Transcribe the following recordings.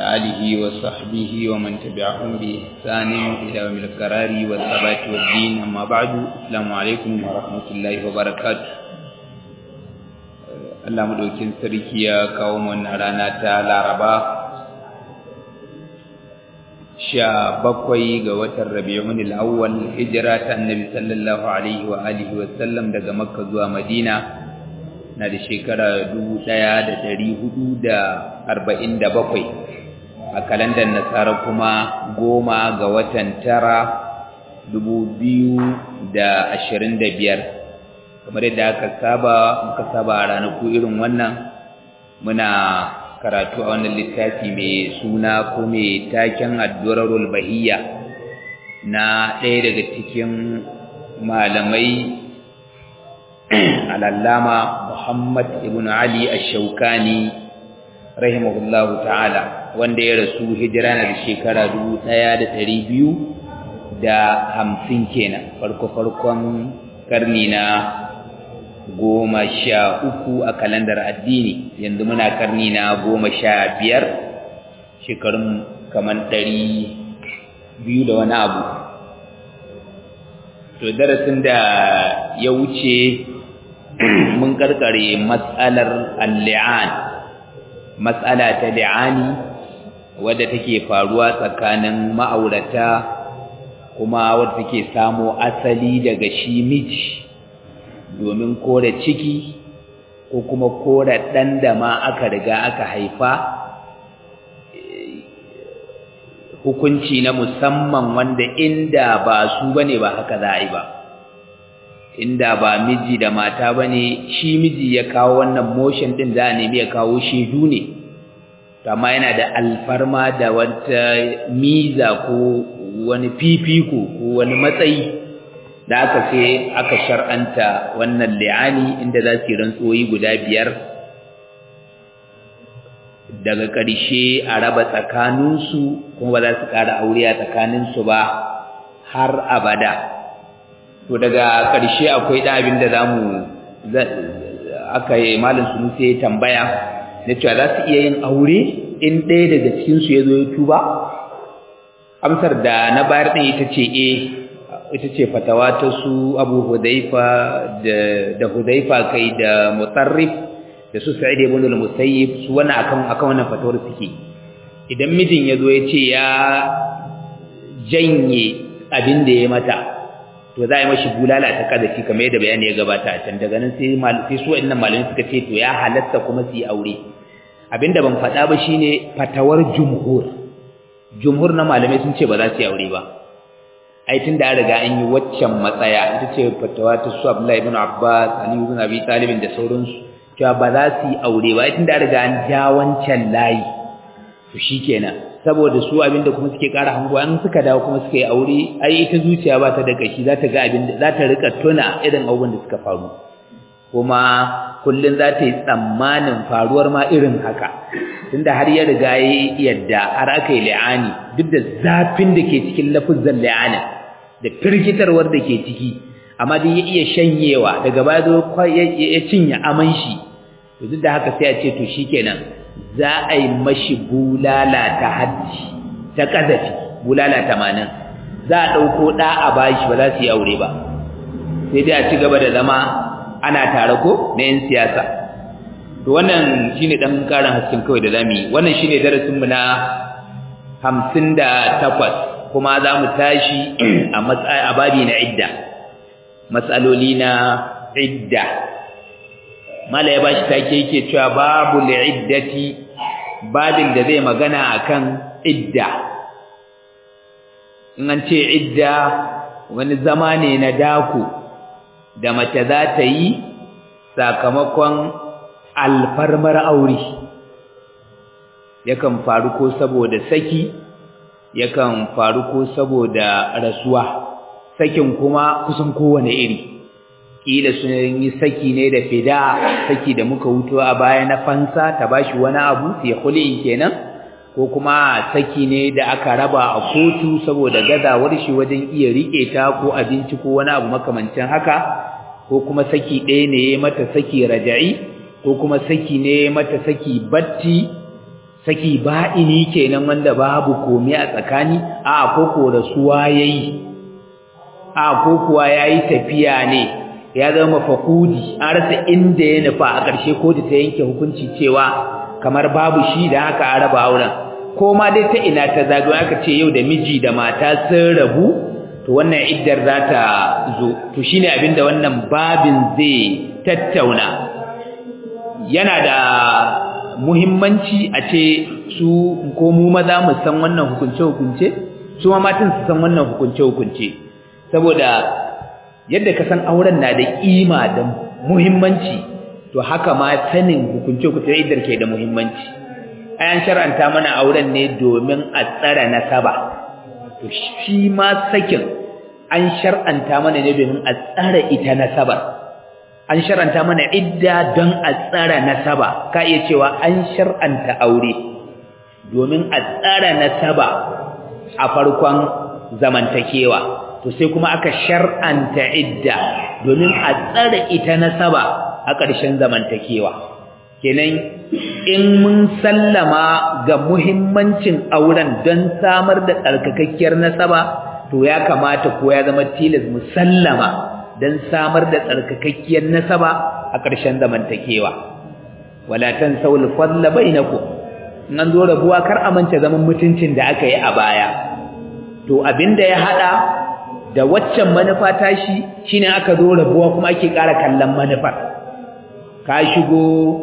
آله وصحبه ومن تبعهم بإحسان إلى يوم القرار والثبات والدين. أما بعد، السلام عليكم ورحمة الله وبركاته. Allah madaukin sarki ya kawo mu wannan rana ta Laraba 17 ga watan Rabiul Awwal, hijira ta Annabi sallallahu alaihi wa alihi wa sallam daga Makka zuwa Madina na da shekara 1447, a kalandar Nasara kuma 10 ga watan Tara 2025. kamar yadda muka saba a ranaku irin wannan, muna karatu a wannan littafi mai suna ko mai taken Ad-Durarul Bahiyya na ɗaya daga cikin malamai al-Allama Muhammad ibn Ali Ash-Shawkani rahimahullahu ta'ala, wanda ya rasu hijira na da shekara 1250 kenan, farkon karni na 13 a kalandar addini. Yanzu muna karni na 15, shekarun kaman 200 da wani abu. To darasin da ya wuce mun karkare mas'alar al-li'an, mas'ala ta li'ani wadda take faruwa tsakanin ma'aurata, kuma wadda take samo asali daga shi miji domin kore ciki ko kuma kore ɗan da ma aka riga aka haifa, hukunci na musamman wanda inda ba su bane ba haka za a yi ba. Inda ba miji da mata bane, shi miji ya kawo wannan motion din, za a nemi ya kawo shaidu ne, amma yana da alfarma da wata miza ko wani fifiko ko wani matsayi da aka sai aka shar'anta wannan li'ani, inda za su yi rantsoyi guda 5 daga ƙarshe a raba tsakaninsu, kuma ba za su ƙara aure a tsakaninsu ba har abada. To daga ƙarshe akwai ɗan abin da aka yi malin Sunusi ya tambaya na cewa za su iya yin aure in ɗaya daga cikinsu ya zo ya tuba. Amsar da na bayar ɗin ita ce ita ce fatawa ta su Abu Hudhaifa da Hudhaifa kai da Mutarrif da su Sa'id ibn al-Musayyib, su wannan akan wannan fatawar suke. Idan mijin ya zo ya ce ya janye abin da ya mata, to za a yi mashi bulala ta kadafi kamar yadda bayani ya gabata a can. Daga nan sai su wa'annan malamai suka ce to ya halatta kuma su yi aure. Abinda ban faɗa ba shine fatawar jumhur na malamai sun ce ba za su yi aure ba. Ai tun da an riga an yi waccan matsaya, ita ce fatawa ta su Abdullahi ibn Abbas, Ali ibn Abi Talib da sauransu, cewa ba za su yi aure ba. Ai tun da an riga an ja wancan layi, to shikenan. Saboda su abinda kuma suke ƙara hango, an suka dawo kuma suka yi aure, ai ita zuciya ba ta da kashi, za ta ga abinda za ta rika tuna irin abubuwan da suka faru, kuma kullun za ta yi tsammanin faruwar ma irin haka. Tunda har ya riga ya yadda har aka yi li'ani, duk da zafin da ke cikin lafuzan li'anin da firgitarwar da ke ciki, amma dai ya iya shanyewa, daga baya zo ya cinye aman shi. To duk da haka sai a ce to shikenan, za a yi mashi bulala ta haddi ta kazafi, bulala 80. Za a ɗauko ɗa a bashi, ba za su yi aure ba, sai dai a ci gaba da zama ana tare ko na 'yan siyasa. To wannan shine dan karin hasken kawai da zamu yi. Wannan shine darasin mu na 58, kuma za mu tashi a babi na idda, matsaloli na idda. Mala ya bashi take yake cewa babu li'iddati, babin da zai magana akan idda. In an ce idda, wani zama ne na dako da mace za ta yi sakamakon alfarmar aure. Yakan faru ko saboda saki, yakan faru ko saboda rasuwa. Sakin kuma kusan kowane iri, kila sun yi saki ne da fida, saki da muka wuto a baya na fansa ta bashi wani abu, sai khuli kenan, ko kuma saki ne da aka raba a kotu saboda gazawar shi wajen iya rike ta ko abinci ko wani abu makamancin haka, ko kuma saki ɗaya ne mata saki raja'i, ko kuma saki ne mata saki batti, saki ba'ini kenan wanda babu komai a tsakani a ko rasuwa yayi a ko kuwa yayi tafiya ne ya zama fakudi an rasa inda ya nufa a ƙarshe kotu ta yanke hukunci cewa kamar babu shi da haka a raba auren ko ma dai ta ina ta zago aka ce yau da miji da mata sun rabu to wannan iddar za ta zo to shine abinda wannan babin zai tattauna yana da muhimmanci a ce su ko mu maza mu san wannan hukunce su ma matan su san wannan hukunce saboda yadda ka san auren na da kima da muhimmanci to haka ma sanin hukunce iddar ke da muhimmanci ayan shar'anta mana auren ne domin a tsara nasaba to shi ma sakin an shar'anta mana ne domin a tsara ita nasabar an shar'anta mana idda don a tsara nasaba ka iya cewa an shar'anta aure domin a tsara nasaba a farkon zamantakewa to sai kuma aka shar'anta idda domin a tsara ita nasaba a ƙarshen zamantakewa kenan in mun sallama ga muhimmancin auren don samar da tsarkakakkiyar nasaba to ya kamata ko ya zama tilas mu sallama don samar da tsarkakakkiyar nasaba a ƙarshen zamantakewa wala tansawul fadla bainakum nan zo rabuwa kar amanta zaman mutuncin da aka yi a baya to abinda ya hada da waccan manufa tashi shine aka zo rabuwa kuma ake ƙara kallon manufar ka shigo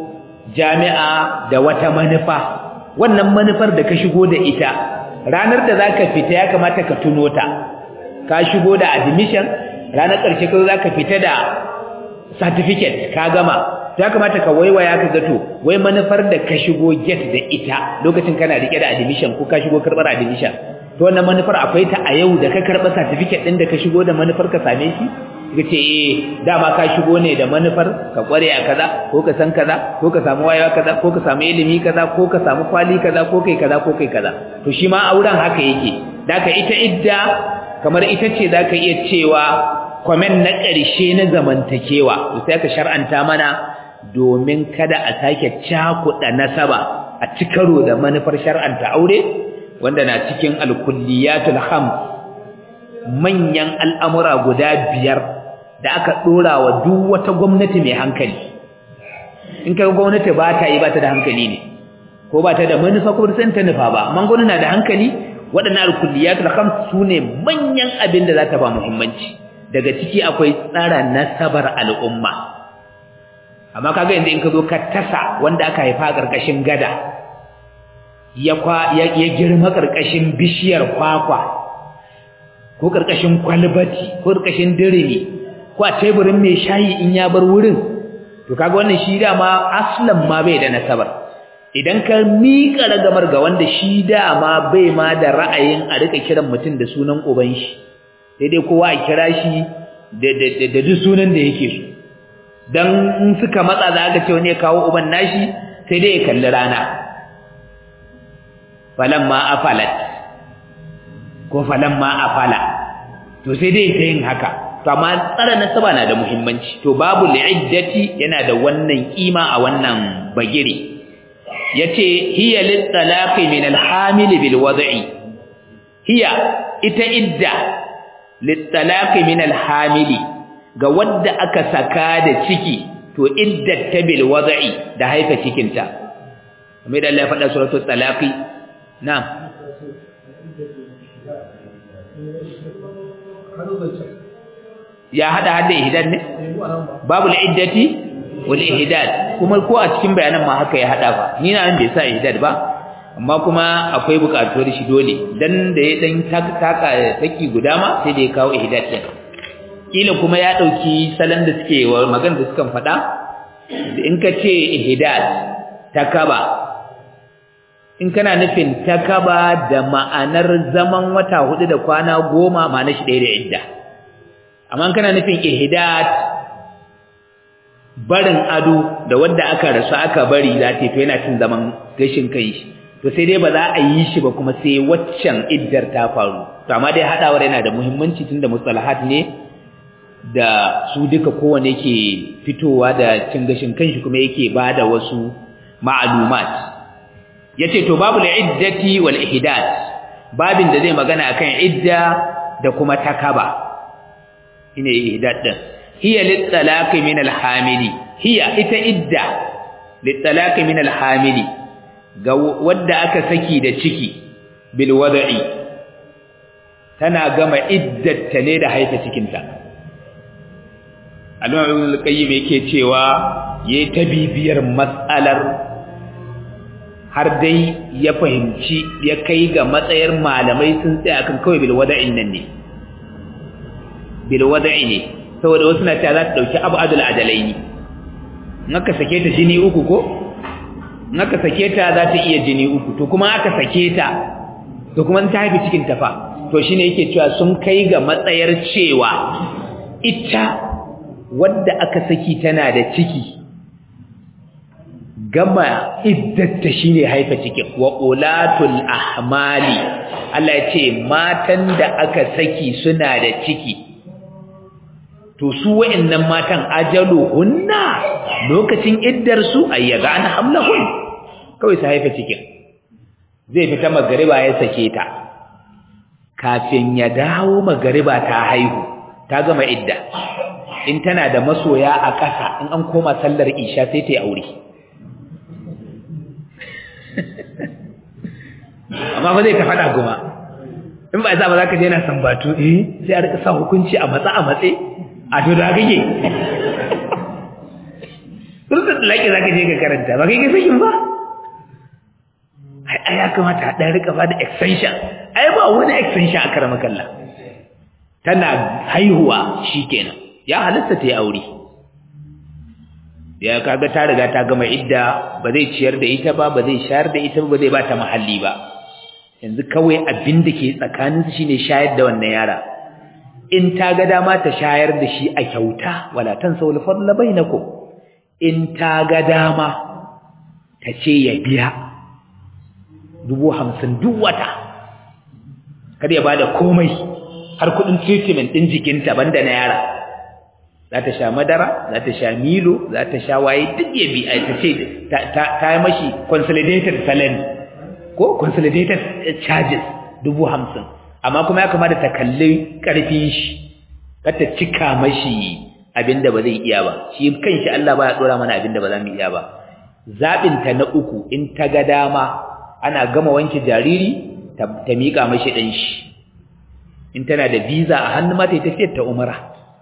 jami'a da wata manufa wannan manufar da ka shigo da ita ranar da zaka fita ya kamata ka tuno ta ka shigo da admission ranar ƙarshe ka zaka fita da certificate ka gama ya kamata ka waiwaya ka ga to wai manufar da ka shigo get da ita lokacin kana rike da admission ko ka shigo karbar admission to wannan manufar akwai ta a yau da ka karba certificate din da ka shigo da manufar ka same shi kace dama ka shigo ne da manufar ka kware a kaza ko ka san kaza ko ka samu wayewa kaza ko ka samu ilimi kaza ko ka samu kwali kaza ko kai kaza ko kai kaza to shi ma auren haka yake daka ita idda kamar ita ce zaka iya cewa comment na ƙarshe na zamantakewa to sai ka shar'anta mana domin kada a sake cakuɗa nasaba a cikaro da manufar shar'anta aure wanda na cikin al-kulliyatul khams manyan al'amura guda biyar da aka dora wa duk wata gwamnati mai hankali in kai gwamnati ba ta yi ba ta da hankali ne ko ba ta da manufa ko san ta nufa ba amma gwamnati na da hankali waɗannan al-kulliyatul khams sune manyan abin da za ta ba muhimmanci daga ciki akwai tsara nasabar al'umma amma kaga yanzu in ka zo ka tasa wanda aka haifa karkashin gada ya girma karkashin bishiyar kwakwa ko karkashin kwalbati ko karkashin dirimi ko a teburin mai shayi in ya bar wurin to kaga wannan shi dama aslan ma bai da nasabar idan ka miƙa ragamar ga wanda shi dama bai ma da ra'ayin a rika kiran mutum da sunan uban shi sai dai kowa a kira shi da duk sunan da yake so dan in suka matsa za ka ce wani ya kawo uban nashi sai dai ya kalli rana falamma afalat ko falamma afala to sai dai ta yin haka to amma tsara nasaba na da muhimmanci to babu li'iddati yana da wannan kima a wannan bagire yace hiya lit-talaqi min al-hamil bil wad'i hiya ita idda lit-talaqi min al-hamil ga wadda aka saka da ciki to iddat ta bil wad'i da haifa cikinta kamar da Allah ya faɗa suratul talaqi na'am ya hada ihdad ne babu al-iddati wal ihdad kuma ko a cikin bayanan ma haka ya hada ba ni na bai sa ihdad ba amma kuma akwai bukatuwar shi dole dan da ya dan taka taki guda ma sai da ya kawo ihdad din kila kuma ya dauki salon da suke magana da suka faɗa in ka ce ihdad takaba in kana nufin takaba da ma'anar zaman wata 4 da kwana 10 ma'anar shi ɗaya da idda amma kana nufin ihdad barin ado da wanda aka rasu aka bari za ta to yana cin zaman gashin kai shi to sai dai ba za a yi shi ba kuma sai waccan iddar ta faru to amma dai hadawar yana da muhimmanci tunda mustalahat ne da su duka kowanne yake fitowa da cin gashin kanshi kuma yake bada wasu ma'lumat yace to babul iddati wal ihdad babin da zai magana akan idda da kuma takaba ine ihdad din hiya lit talaqi min al hamili hiya ita idda lit talaqi min al hamili ga wanda aka saki da ciki bil wad'i tana gama iddata ne da haifa cikinta al-Imam al-Qayyim yake cewa yayi tabibiyar mas'alar har dai ya fahimci ya kai ga matsayar malamai sun tsaya kan kawai bil wada'in nan ne bil wada'i ne saboda wasu na ta za ta dauki abadul adalaini naka sake ta jini uku ko naka sake ta za ta iya jini uku to kuma aka sake ta to kuma ta haifi cikin ta fa to shine yake cewa sun kai ga matsayar cewa ita wadda aka saki tana da ciki gama iddata shine haifa cikin wa ulatul ahmali Allah ya ce matan da aka saki suna da ciki to su wa'annan matan ajaluhunna lokacin iddar su ayyaga an hamlahun kawai su haifa cikin zai fita magariba ya sake ta kafin ya dawo magariba ta haihu ta gama idda in tana da masoya a ƙasa in an koma sallar isha sai ta yi aure amma ba zai ta faɗa kuma in ba za ba za ka je na sambatu sai a rika sa hukunci a matse a to da kake surta laki za ka je ka karanta ba kai ka sakin ba ai ya kamata a ɗan rika ba da extension ai ba wani extension a karama kalla tana haihuwa shikenan ya halatta ta yi aure ya kaga ta riga ta gama idda ba zai ciyar da ita ba zai shayar da ita ba zai ba ta mahalli ba yanzu kawai abin da ke tsakaninsu shine shayar da wannan yara in ta ga dama ta shayar da shi a kyauta wala tansawul fadla bainakum in ta ga dama ta ce ya biya 50,000 duk wata kada ya bada komai har kudin treatment din jikinta banda na yara za ta sha madara za ta sha milo za ta sha waye duk ya bi ta ce ta yi mashi consolidated salary ko consolidated charges 50,000 amma kuma ya kamata ta kalli karfin shi kar ta cika mashi abinda ba zai iya ba shi kanshi Allah ba ya dora mana abinda ba za mu iya ba zabin ta na uku in ta ga dama ana gama wanke jariri ta mika mashi dan shi in tana da visa a hannu mata ta tafiyar ta umara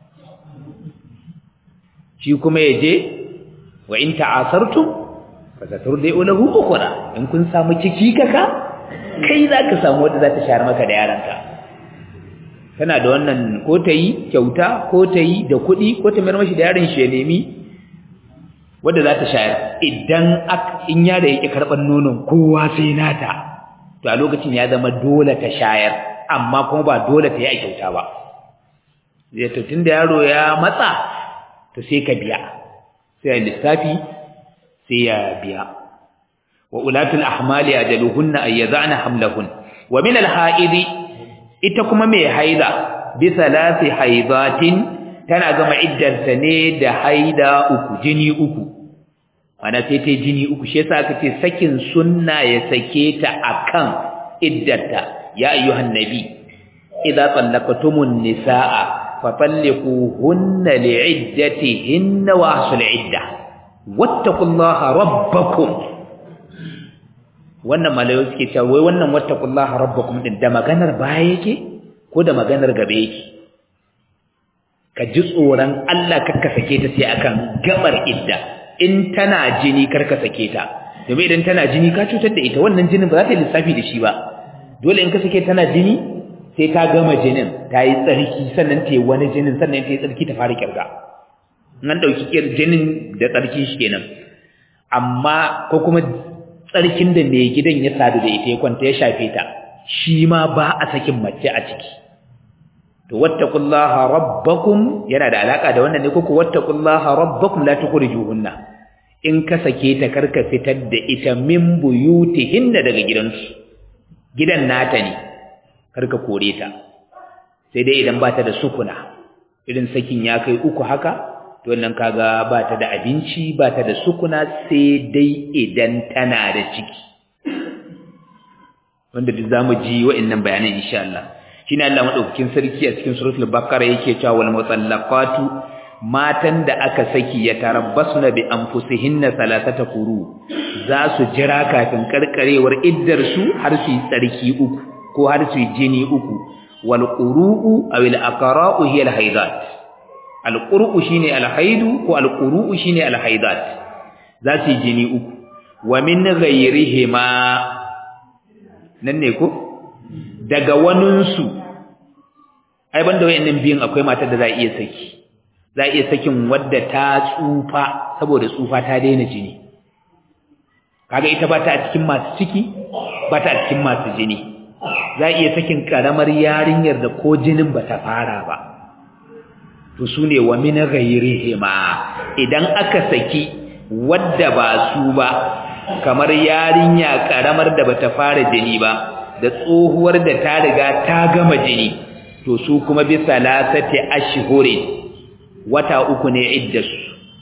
shi kuma yaje wa in ta'asartum fa saturdi'u lahu ukhra in kun samu ciki kaka kai zaka samu wanda za ta share maka da yaranka tana da wannan ko ta yi kyauta ko ta yi da kuɗi ko ta mayar mashi da yaron shi ya nemi wanda za ta shayar idan in yaro yake karɓar nonon kowa sai nata to a lokacin ya zama dole ta shayar amma kuma ba dole ta yi a kyauta ba zai to tunda yaro ya matsa to sai ka biya sai lissafi sai ya biya wa ulatul ahmali ajaluhunna ay yad'ana hamlahun wa min al-ha'idi ita kuma mai haida bi salasi haidatin tana gama iddarta ne da haida uku jini uku ana sai ta jini uku shi yasa aka ce sakin sunna ya sake ta akan iddarta ya ayyuhan nabi idza tallaqtumun nisaa fatalliquhunna li'iddatihinna wa ahsul idda wattaqullaha rabbakum wannan malayo suke cewa wai wannan wattaqullaha rabbakum din da maganar baya yake ko da maganar gabe yake ka ji tsoron Allah karka sake ta sai akan gabar idda in tana jini karka sake ta domin idan tana jini ka cutar da ita wannan jinin ba za ta yi lissafi da shi ba dole in ka sake tana jini sai ta gama jinin ta yi tsarki sannan ta yi wani jinin sannan ta yi tsarki ta fara kirga nan dauki jinin da tsarki shi kenan amma ko kuma tsarkin da mai gidan ya sadu da ita ya kwanta ya shafe ta shi ma ba a sakin mace a ciki to wattaqullaha rabbakum yana da alaka da wannan ne ko wattaqullaha rabbakum la tukhrijuhunna in ka sake ta karka fitar da ita min buyutihinna daga gidansu gidan nata ne karka kore ta sai dai idan ba ta da sukuna irin sakin ya kai uku haka to wannan kaga ba ta da abinci ba ta da sukuna sai dai idan tana da ciki wanda duk zamu ji wa'annan bayanan insha Allah. Shine Allah madaukakin sarki a cikin suratul baqara yake cewa wal mutallaqatu matan da aka saki ya tarabbasna bi anfusihinna salasata quru za su jira kafin karkarewar iddar su har su yi tsarki uku ko har su yi jini uku wal quru aw al aqra'u hiya al haidat al quru shine al haidu ko al quru shine al haidat za su yi jini uku wa min ghayrihima nan ne ko daga waninsu ai banda wayannan biyan akwai matar da za iya saki za iya sakin wadda ta tsufa saboda tsufa ta daina jini kaga ita ba ta a cikin masu ciki ba ta a cikin masu jini za iya sakin karamar yarinyar da ko jinin ba ta fara ba to sune wa min ghayrihima idan aka saki wadda ba su ba kamar yarinya karamar da bata fara jini ba da tsohuwar da ta riga ta gama jini to su kuma bi salasati ashhurin wata uku ne iddasu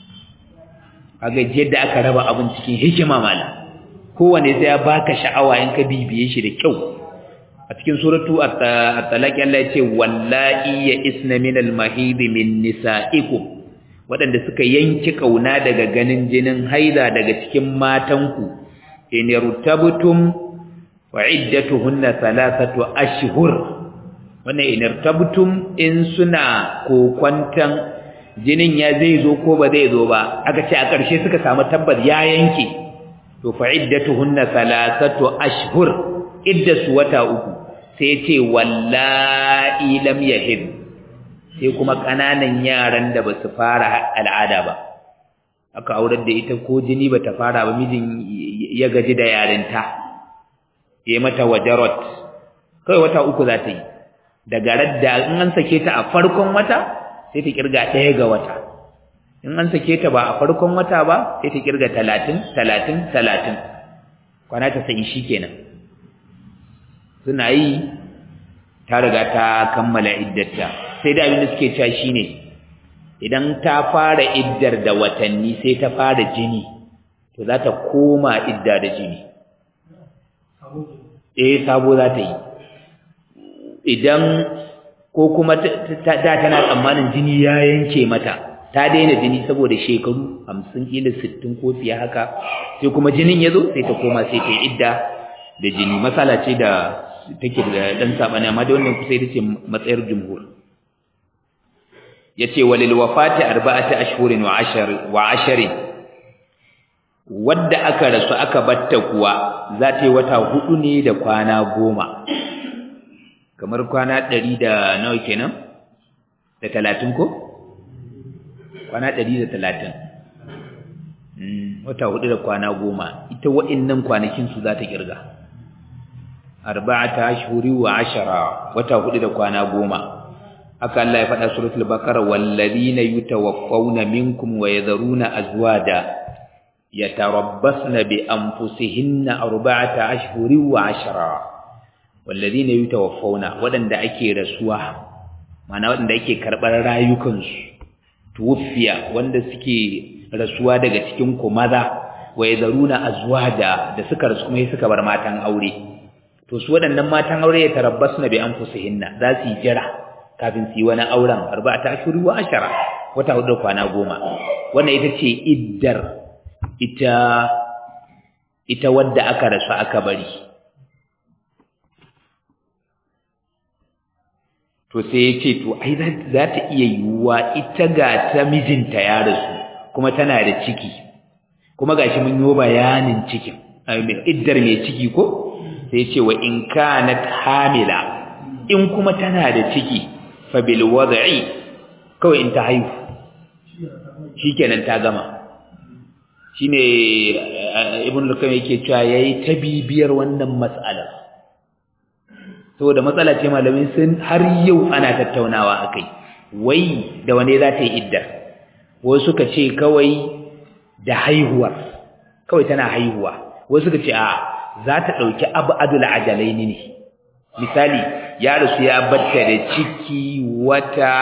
kaga yadda aka raba abun cikin hikima mala kowanne sai ya baka sha'awa in ka bibiye shi da kyau a cikin suratu at-talaq Allah ya ce wallahi ya isna min al-mahid min nisaikum waɗanda suka yanki kauna daga ganin jinin haida daga cikin matanku in irtabtum wa iddatuhunna thalathatu ashhur wannan in irtabtum in suna kokwantan jinin ya zai zo ko ba zai zo ba aka ce a ƙarshe suka samu tabbar ya yanke to fa iddatuhunna thalathatu ashhur iddasu wata uku sai ya ce wallahi lam yahid sai kuma kananan yaran da basu fara al'ada ba aka aurar da ita ko jini bata fara ba mijin ya gaji da yarinta yayi mata wajarot kai wata uku za ta yi daga radda in an sake ta a farkon wata sai ta kirga 1 ga wata in an sake ta ba a farkon wata ba sai ta kirga 30 kwana ta sai shikenan suna yi ta riga ta kammala iddarta sai da abin da suke cewa shine idan ta fara iddar da watanni sai ta fara jini to za ta koma idda da jini sabo za ta yi idan ko kuma tana tsammanin jini ya yanke mata ta daina jini saboda shekaru 50 kila 60 ko fiye haka sai kuma jinin ya zo sai ta koma sai ta yi idda da jini masala ce da take da dan sabani amma da wannan kusa ita ce matsayar jumhur yace walil wafati 4 ashhurin wa 10 wadda aka rasu aka batta kuwa za ta yi wata 4 ne da kwana 10 kamar kwana 100 da nawa kenan da 30 ko kwana 130 wata 4 da kwana 10 ita wa'annan kwanakin su za ta kirga 4 ashhuri wa 10 wata 4 da kwana 10 haka Allah ya faɗa suratul baqara wallazina yutawaffawna minkum wa yadharuna azwada yatarabbasna bi anfusihinna 4 ashhuri wa 10 wallazina yutawaffawna wadanda ake rasuwa mana wadanda ake karbar rayukansu tuwfiya wanda suke rasuwa daga cikin ku maza wa yadharuna azwada da suka rasu kuma suka bar matan aure to su wadannan matan aure ya tarabbasna bi anfusihinna za su yi jira kafin su yi wani auren 4 ashhuri wa 10 wata 4 kwana 10 wannan ita ce iddar ita wadda aka rasu aka bari to sai yace to ai za ta iya yiwuwa ita ga ta mijinta ya rasu kuma tana da ciki kuma gashi mun yi bayanin cikin iddar mai ciki ko sai yace wa in kanat hamila in kuma tana da ciki fa bil wad'i kawai in ta haihu shikenan ta gama shine ibn al-qayyim yake cewa yayi ta bibiyar wannan mas'ala saboda matsala ce malamin sun har yau ana tattaunawa akai wai da wane za ta yi iddar wasu suka ce kawai da haihuwa kawai tana haihuwa wasu suka ce a za ta dauki abadul ajalaini ne misali ya rasu ya batta da ciki wata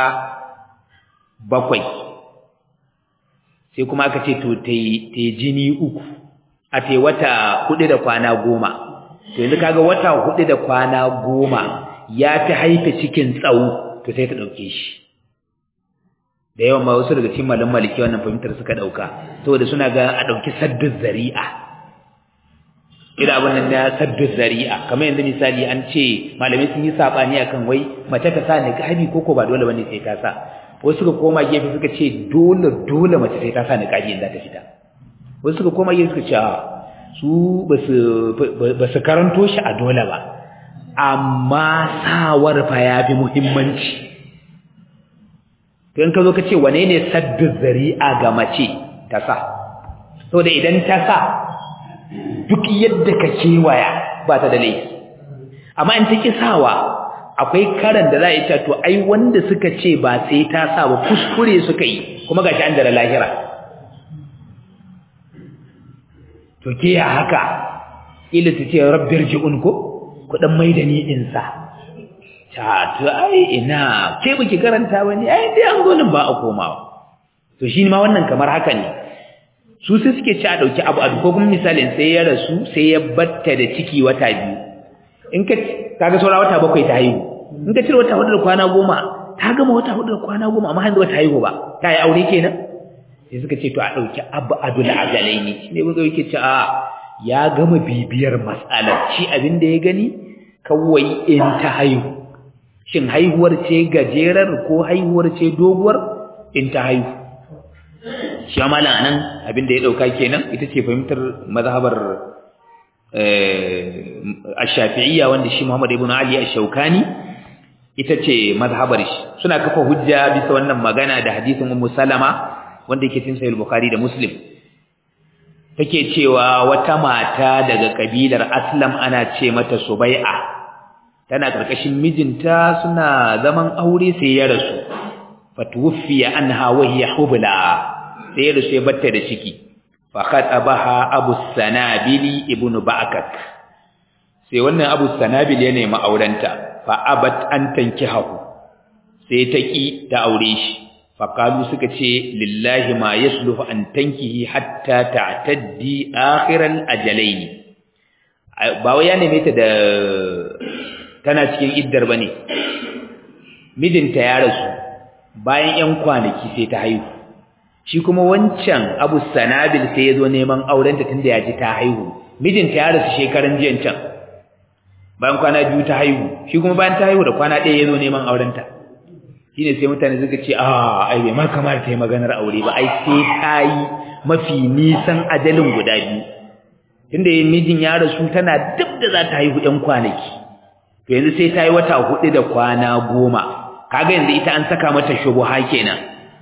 7 sai kuma aka ce to tai jini 3 a tai wata 4 da kwana 10 to yanzu kaga wata 4 da kwana 10 ya fi haife cikin tsawo to sai ta dauke shi da yawan ma wasu daga cikin malaman maliki wannan fahimtar suka dauka saboda suna ga a dauki sadduz zari'a ina abin nan da sadduz zari'a kamar yanzu misali an ce malamai sun yi sabani akan wai mace ta sa niqabi koko ba dole bane sai ta sa wasu suka koma gefe suka ce dole mace sai ta sa niqabi idan ta fita wasu suka koma gefe suka ce su basu karanto shi a dole ba amma sawar fa yafi muhimmanci to in ka zo ka ce wane ne sadduz zari'a ga mace ta sa saboda idan ta sa duk yadda ka kewaya ba ta da laifi amma in ta ki sawa akwai karan da za a yi ta to ai wanda suka ce ba sai ta sa ba kuskure suka yi kuma gashi an dara lahira to ke ya haka ila ta ce rabbir ji'un ko ku dan maida ni in sa ta to ai ina ke baki karanta bane ai dai an zo nan ba a komawa to shi ma wannan kamar haka ne su sai suke ci a dauki abu ko kuma misalin sai ya rasu sai ya batta da ciki wata 2 in ka kaga saura wata 7 ta haihu in ka cire wata 4 da kwana 10 ta gama wata 4 da kwana 10 amma hanzu bata haihu ba ta yi aure kenan sai suka ce to a dauki abu adul ajalaini shine buga yake ce a ya gama bibiyar matsalar shi abin da ya gani kawai in ta haihu shin haihuwar ce gajerar ko haihuwar ce doguwar in ta haihu shi amalan anan abin da ya dauka kenan ita ce fahimtar mazhabar ash-shafi'iyya wanda shi Muhammad ibn Ali ash-Shawkani ita ce mazhabar shi suna kafa hujja bisa wannan magana da hadisin Ummu Salama wanda yake cikin Sahih Bukhari da Muslim take cewa wata mata daga kabilar Aslam ana ce mata Subai'a tana karkashin mijinta suna zaman aure sai ya rasu fatuwfiya anha wa hiya hubla sai ya rasu ya batta da ciki fa khatabaha Abu Sanabili ibn Ba'kak sai wannan Abu Sanabili ya nemi aurenta fa abat an tankihahu sai ta ki ta aure shi fa qalu suka ce lillahi ma yasluhu an tankihi hatta ta'taddi akhiral ajalaini ba wai ya neme ta da tana cikin iddar bane mijinta ya rasu bayan 'yan kwanaki sai ta haihu shi kuma wancan Abu Sanabil sai yazo neman aurenta tunda ya ji ta haihu mijinta ya rasu shekaran jiyan can bayan kwana 2 ta haihu shi kuma bayan ta haihu da kwana 1 yazo neman aurenta shine sai mutane suka ce ai bai ma kamar ta yi maganar aure ba ai sai ta yi mafi nisan ajalin guda biyu tunda mijin ya rasu tana duk da za ta haihu 'yan kwanaki to yanzu sai ta yi wata 4 da kwana 10 kaga yanzu ita an saka mata shubuha kenan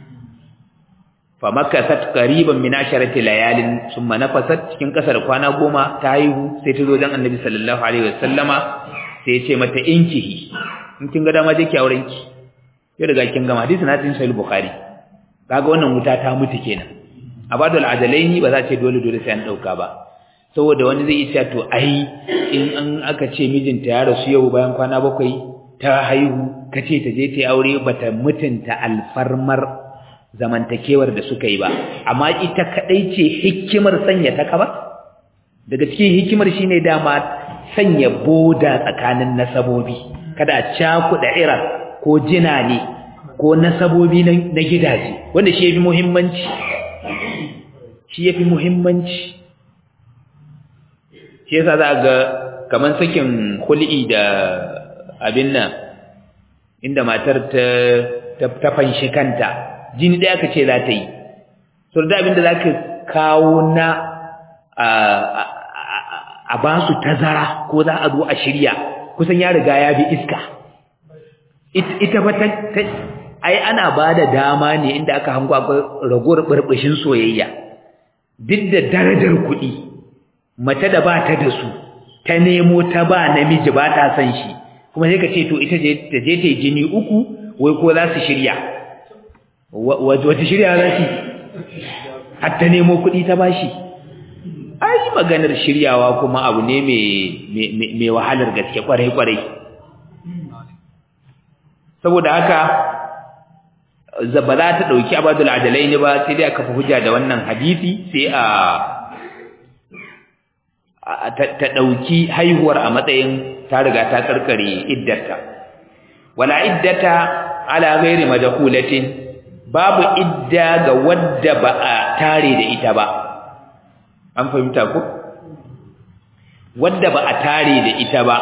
fa makasat qariban min 10 layalin thumma nafasat cikin kasar kwana 10 ta haihu sai ta zo dan Annabi sallallahu alaihi wasallama sai ya ce mata inkihi in kin ga dama je ki auren ki sai daga kin gama hadisi na cikin Sahih Bukhari kaga wannan wuta ta mutu kenan abadul adalaini ba za ce dole sai an dauka ba saboda wani zai iya to ai in an aka ce mijinta ya rasu yau bayan kwana 7 ta haihu kace ta je ta aure bata mutunta alfarmar zamantakewar da suka yi ba amma ita kadai ce hikimar sanya ta kaba daga cikin hikimar shine dama sanya boda tsakanin nasabobi kada a cakuda irar ko jina ne ko nasabobi na gidaje wanda shi yafi muhimmanci shi yasa za ga kaman sakin hul'i da abin nan inda matar ta fanshi kanta jini da aka ce za ta yi so da abin da zaka kawo na a ba su tazara ko za a zo a shirya kusan ya riga ya bi iska ita ba ai ana ba da dama ne inda aka hango akwai ragowar burbushin soyayya duk da darajar kuɗi mace da ba ta da su ta nemo ta ba namiji ba ta san shi kuma sai ka ce to ita ta je ta jini 3 wai ko za su shirya wata shirya za su har ta nemo kuɗi ta bashi ai maganar shiryawa kuma abu ne mai wahalar gaske kwarai saboda haka ba za ta ɗauki abadul adalaini ba sai dai aka fi hujja da wannan hadisi sai ta dauki haihuwar a matsayin ta riga ta karkare iddarta. Wala iddata ala ghairi madkhulatin, babu idda ga wadda ba a tare da ita ba. An fahimta ko? Wadda ba a tare da ita ba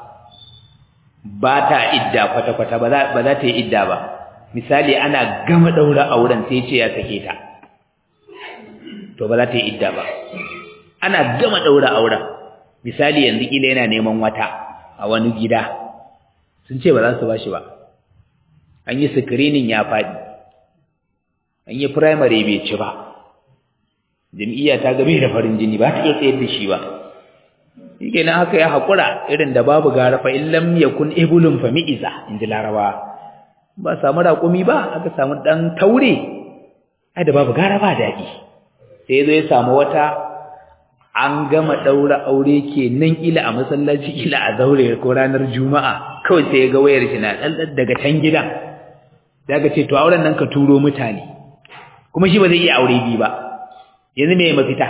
ta idda kwata-kwata, ba za ta yi idda ba. Misali ana gama daura auren sai ce ya sake ta, to ba za ta yi idda ba. Ana gama daura auren, misali yanzu kila yana neman wata a wani gida, sun ce ba za su bashi ba. An yi screening ya faɗi, an yi primary bai ci ba, jam'iyya ta gabe da farin jini ba ta iya tsayar da shi ba. Yake nan haka ya haƙura, irin da babu gara fa illam yakun ibulun fa mi'iza, inji Laraba. Ba samu raƙumi ba, aka samu ɗan taure, ai da babu gara ba daɗi. Sai zo ya samu wata, an gama ɗaura aure ke nan ila a masallaci, ila a zaure ko ranar Juma'a, kawai sai ya ga wayar shi na ɗan daga can gidan. Da aka ce to auren nan ka turo mutane, kuma shi ba zai iya aure biyu ba, yanzu me mafita?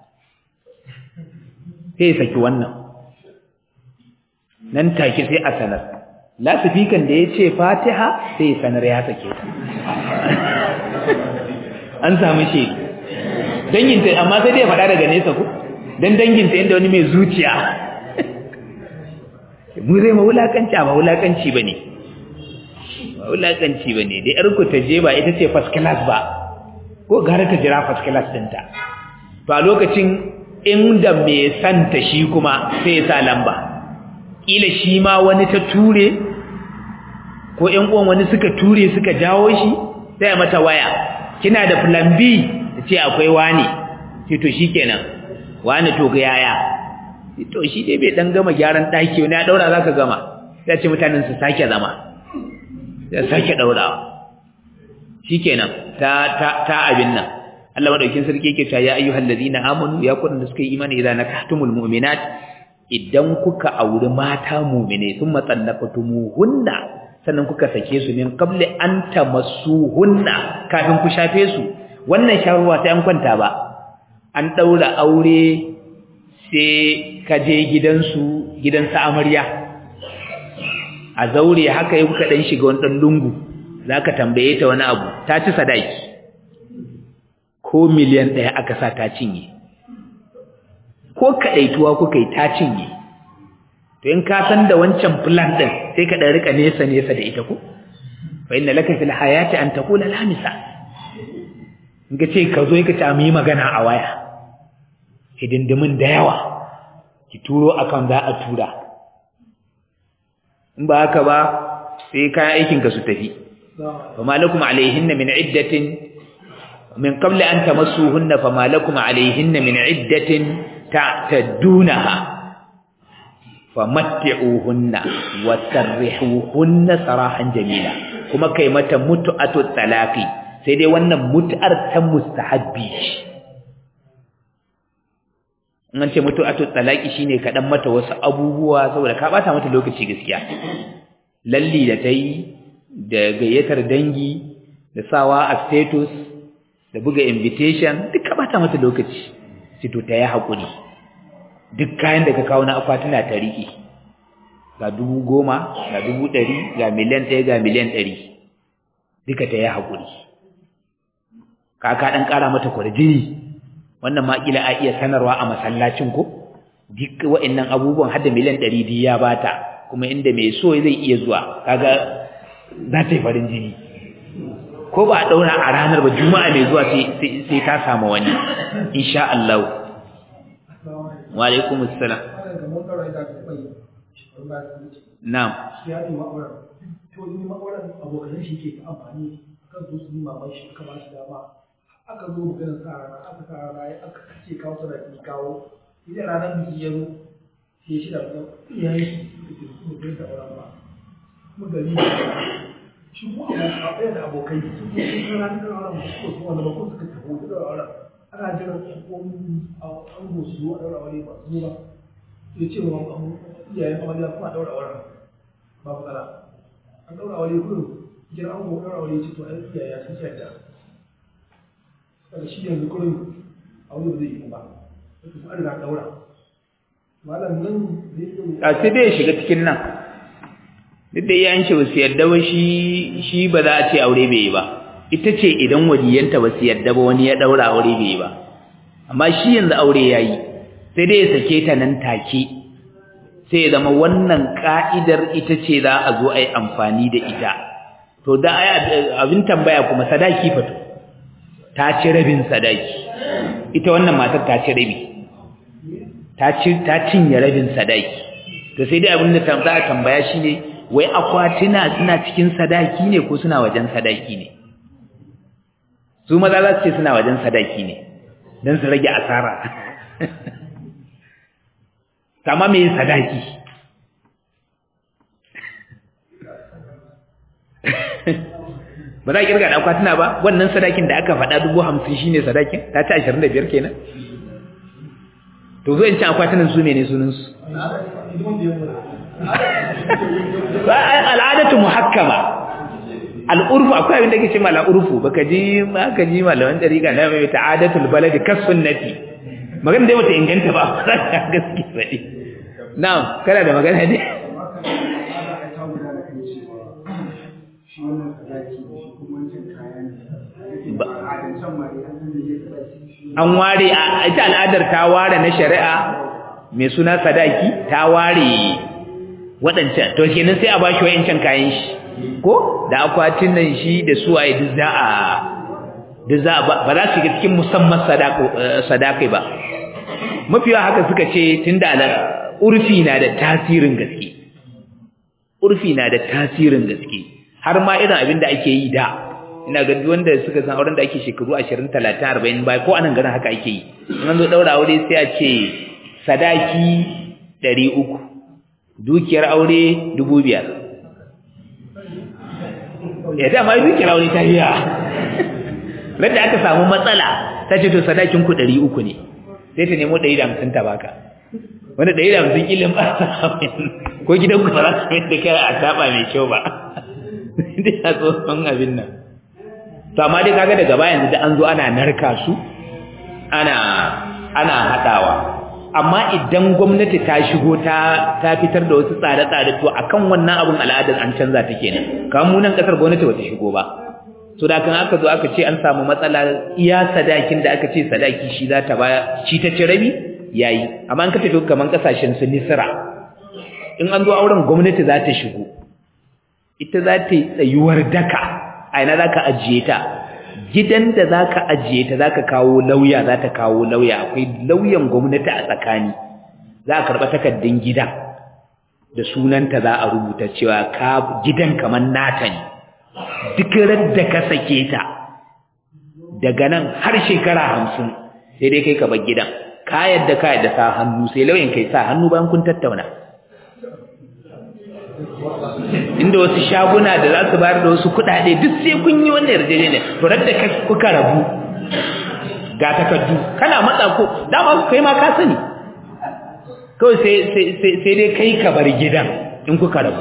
Sai ya saki wannan, nan take sai a sanar. Lasifikan da ya ce Fatiha sai sanar ya sake ta. An samu shi danginta, amma sai dai ya faɗa daga nesa ku, don danginta inda wani mai zuciya. Mu zai mawulakanci ba wulakanci ba ne, wulakanci ba ne, da ‘yarku ta je ba ita ce first class ba, ko gara ta jira first class ɗinta. To a lokacin inda mai santa shi kuma sai ya sa lamba. Kila shi ma wani ta ture, ko ƴan uwan wani suka ture suka jawo shi, sai mata waya, kina da plan B, ce akwai wani, ce to shikenan wani to ga yaya, to shi dai bai dan gama gyaran daki wani ya daura zaka gama, sai ce mutanen su sake zama, sai sake daurawa, shikenan ta abin nan. Allah madaukin sarki yake cewa ya ayyuhal ladina amanu, ya kun da suka yi imani, idan nakahtumul mu'minat, idan kuka auri mata mu'mine sun matsallaqatumuhunna, sannan kuka sake su min qabli an tamassuhunna, kafin ku shafe su. Wannan sharuwa sai an kwanta ba, an daura aure sai ka je gidansu, gidansa amarya a zaure haka yi kuka dan shiga wani dan lungu, zaka tambaye ta wani abu, ta ci sadaki ko miliyan 1 aka sa ta cinye, ko kadaituwa kuka yi ta cinye. To in ka san da wancan plan din, sai ka dan rika nesa da ita ko, fa inna laka fil hayati an taqula la nisa. In ka ce ka zo ka ce mu yi magana a waya, hidindimin da yawa, ki turo akan za a tura, in ba haka ba sai kayan aikin ka su tafi. fa malakum alaihinna min iddatin min qabli an tamassuhunna, fa malakum alaihinna min iddatin ta'tadunaha famatti'uhunna wa sarrihuhunna sarahan jamila. Kuma kai mata mutu'atu talaqi, sai dai wannan mutu'ar ta mustahabbi ce. In an ce mutu'atu talaqi shine ka dan mata wasu abubuwa saboda ka bata mata lokaci gaskiya. Lalli da tayi, da gayyatar dangi, da sawa a status, da buga invitation, duk ka bata mata lokaci. Sai to tayi hakuri. Duk kayan da ka kawo na akwatuna ta riƙe, ga 10,000, ga 100,000, ga miliyan 1, ga miliyan 100, duka ta yi haƙuri. Ka ɗan ƙara mata kwarjini, wannan ma ƙila a iya sanarwa a masallacin ko, duk wa'annan abubuwan har da miliyan 100 ya bata, kuma inda mai so zai iya zuwa, kaga za ta yi farin jini. Ko ba a ɗaura a ranar ba, juma'a mai zuwa sai ta samu wani, insha Allah. Wa alaikum assalam. Na'am. To ni ma'auran abokan shi ke amfani kan su su maman shi ka ba shi dama. Aka zo maganar sa rana, aka sa rana, aka ce kawo sadaki kawo. Idan ranar biki ya zo, sai shi da iyayen shi da auren ba. Kuma gari shi ko abokai su ke sun ranar da auren ba su wanda ba ko suka tafi da auren. Ana jiran hukumomi an gosu a daura aure ba su ba, ya ce wa iyayen amarya kuma daura auren ba matsala. An daura aure kurin gidan an gosu daura aure ce to an iyaye sun yarda. Daga shi yanzu kurin aure ba zai yi ba, kuma an riga daura. malam nan a sai dai ya shiga cikin nan duk da iyayen shi ba su yarda ba shi ba za a ce aure bai yi ba ita ce idan waliyanta ba su yarda ba wani ya daura aure bai yi ba amma shi yanzu aure ya yi sai dai ya sake ta nan take sai ya zama wannan ka'idar ita ce za a zo a yi amfani da ita to da abin tambaya kuma sadaki fa ta ci rabin sadaki ita wannan matar ta ci rabi ta cinye rabin sadaki to sai dai abin da za a tambaya shine wai akwatuna suna cikin sadaki ne ko suna wajen sadaki ne su maza za su ce suna wajen sadaki ne don su rage asara kama me sadaki ba za a kirga da akwatuna ba wannan sadakin da aka faɗa 50,000 shine sadakin ta ci 25 kenan to zo in ci akwatunan su mene sunansu al'adatu muhakkama al'urfu akwai abin da yake cewa al'urfu baka ji malaman dariqa na mai ta'adatul baladi kasunnati magana dai wata inganta ba gaskiya bane na'am kana da magana ne an ware ita al'adar ta ware na shari'a mai suna sadaki ta ware waɗancan to kenan sai a bashi wayancan kayan shi ko da akwatin nan shi da suwaye duk za a ba za su ga cikin musamman sadakai ba mafiya haka suka ce tunda urfi na da tasirin gaske har ma irin abin da ake yi da ina ga wanda suka san auren da ake shekaru 20 30 40 bai ko anan garin haka ake yi in zo daura aure sai a ce sadaki 300 dukiyar aure 5,000 ya da mai dukiyar aure ta biya ladda aka samu matsala ta ce to sadakin ku 300 ne sai ta nemo 150 ta baka wanda 150 ilin ba ko gidan ku fara sai da kai a saba mai kyau ba dai a tsohon abin nan to amma dai kaga daga baya yanzu da an zo ana narka su ana hadawa amma idan gwamnati ta shigo ta fitar da wasu tsare-tsare to akan wannan abun al'adar an canza ta kenan kamar mu nan kasar gwamnati bata shigo ba so da kan aka zo aka ce an samu matsala iya sadakin da aka ce sadaki shi za ta baya shi ta ci rabi yayi amma an ka tafi kaman kasashen su Misra in an zo auren gwamnati za ta shigo ita za ta yi tsayuwar daka a ina za ka ajiye ta gidan da za ka ajiye ta za ka kawo lauya za ta kawo lauya akwai lauyan gwamnati a tsakani za a karɓa takardun gidan da sunanta za a rubuta cewa gidan kamar nata ne duk da ka sake ta daga nan har shekara 50 sai dai kai ka bar gidan ka yadda sa hannu sai lauyan kai sa hannu bayan kun tattauna inda wasu shaguna da za su bayar da wasu kuɗaɗe duk sai kun yi wannan yarjejeniya to da kuka rabu ga takardu kana matsa ko dama kai ma ka sani kawai sai dai kai ka bar gidan in kuka rabu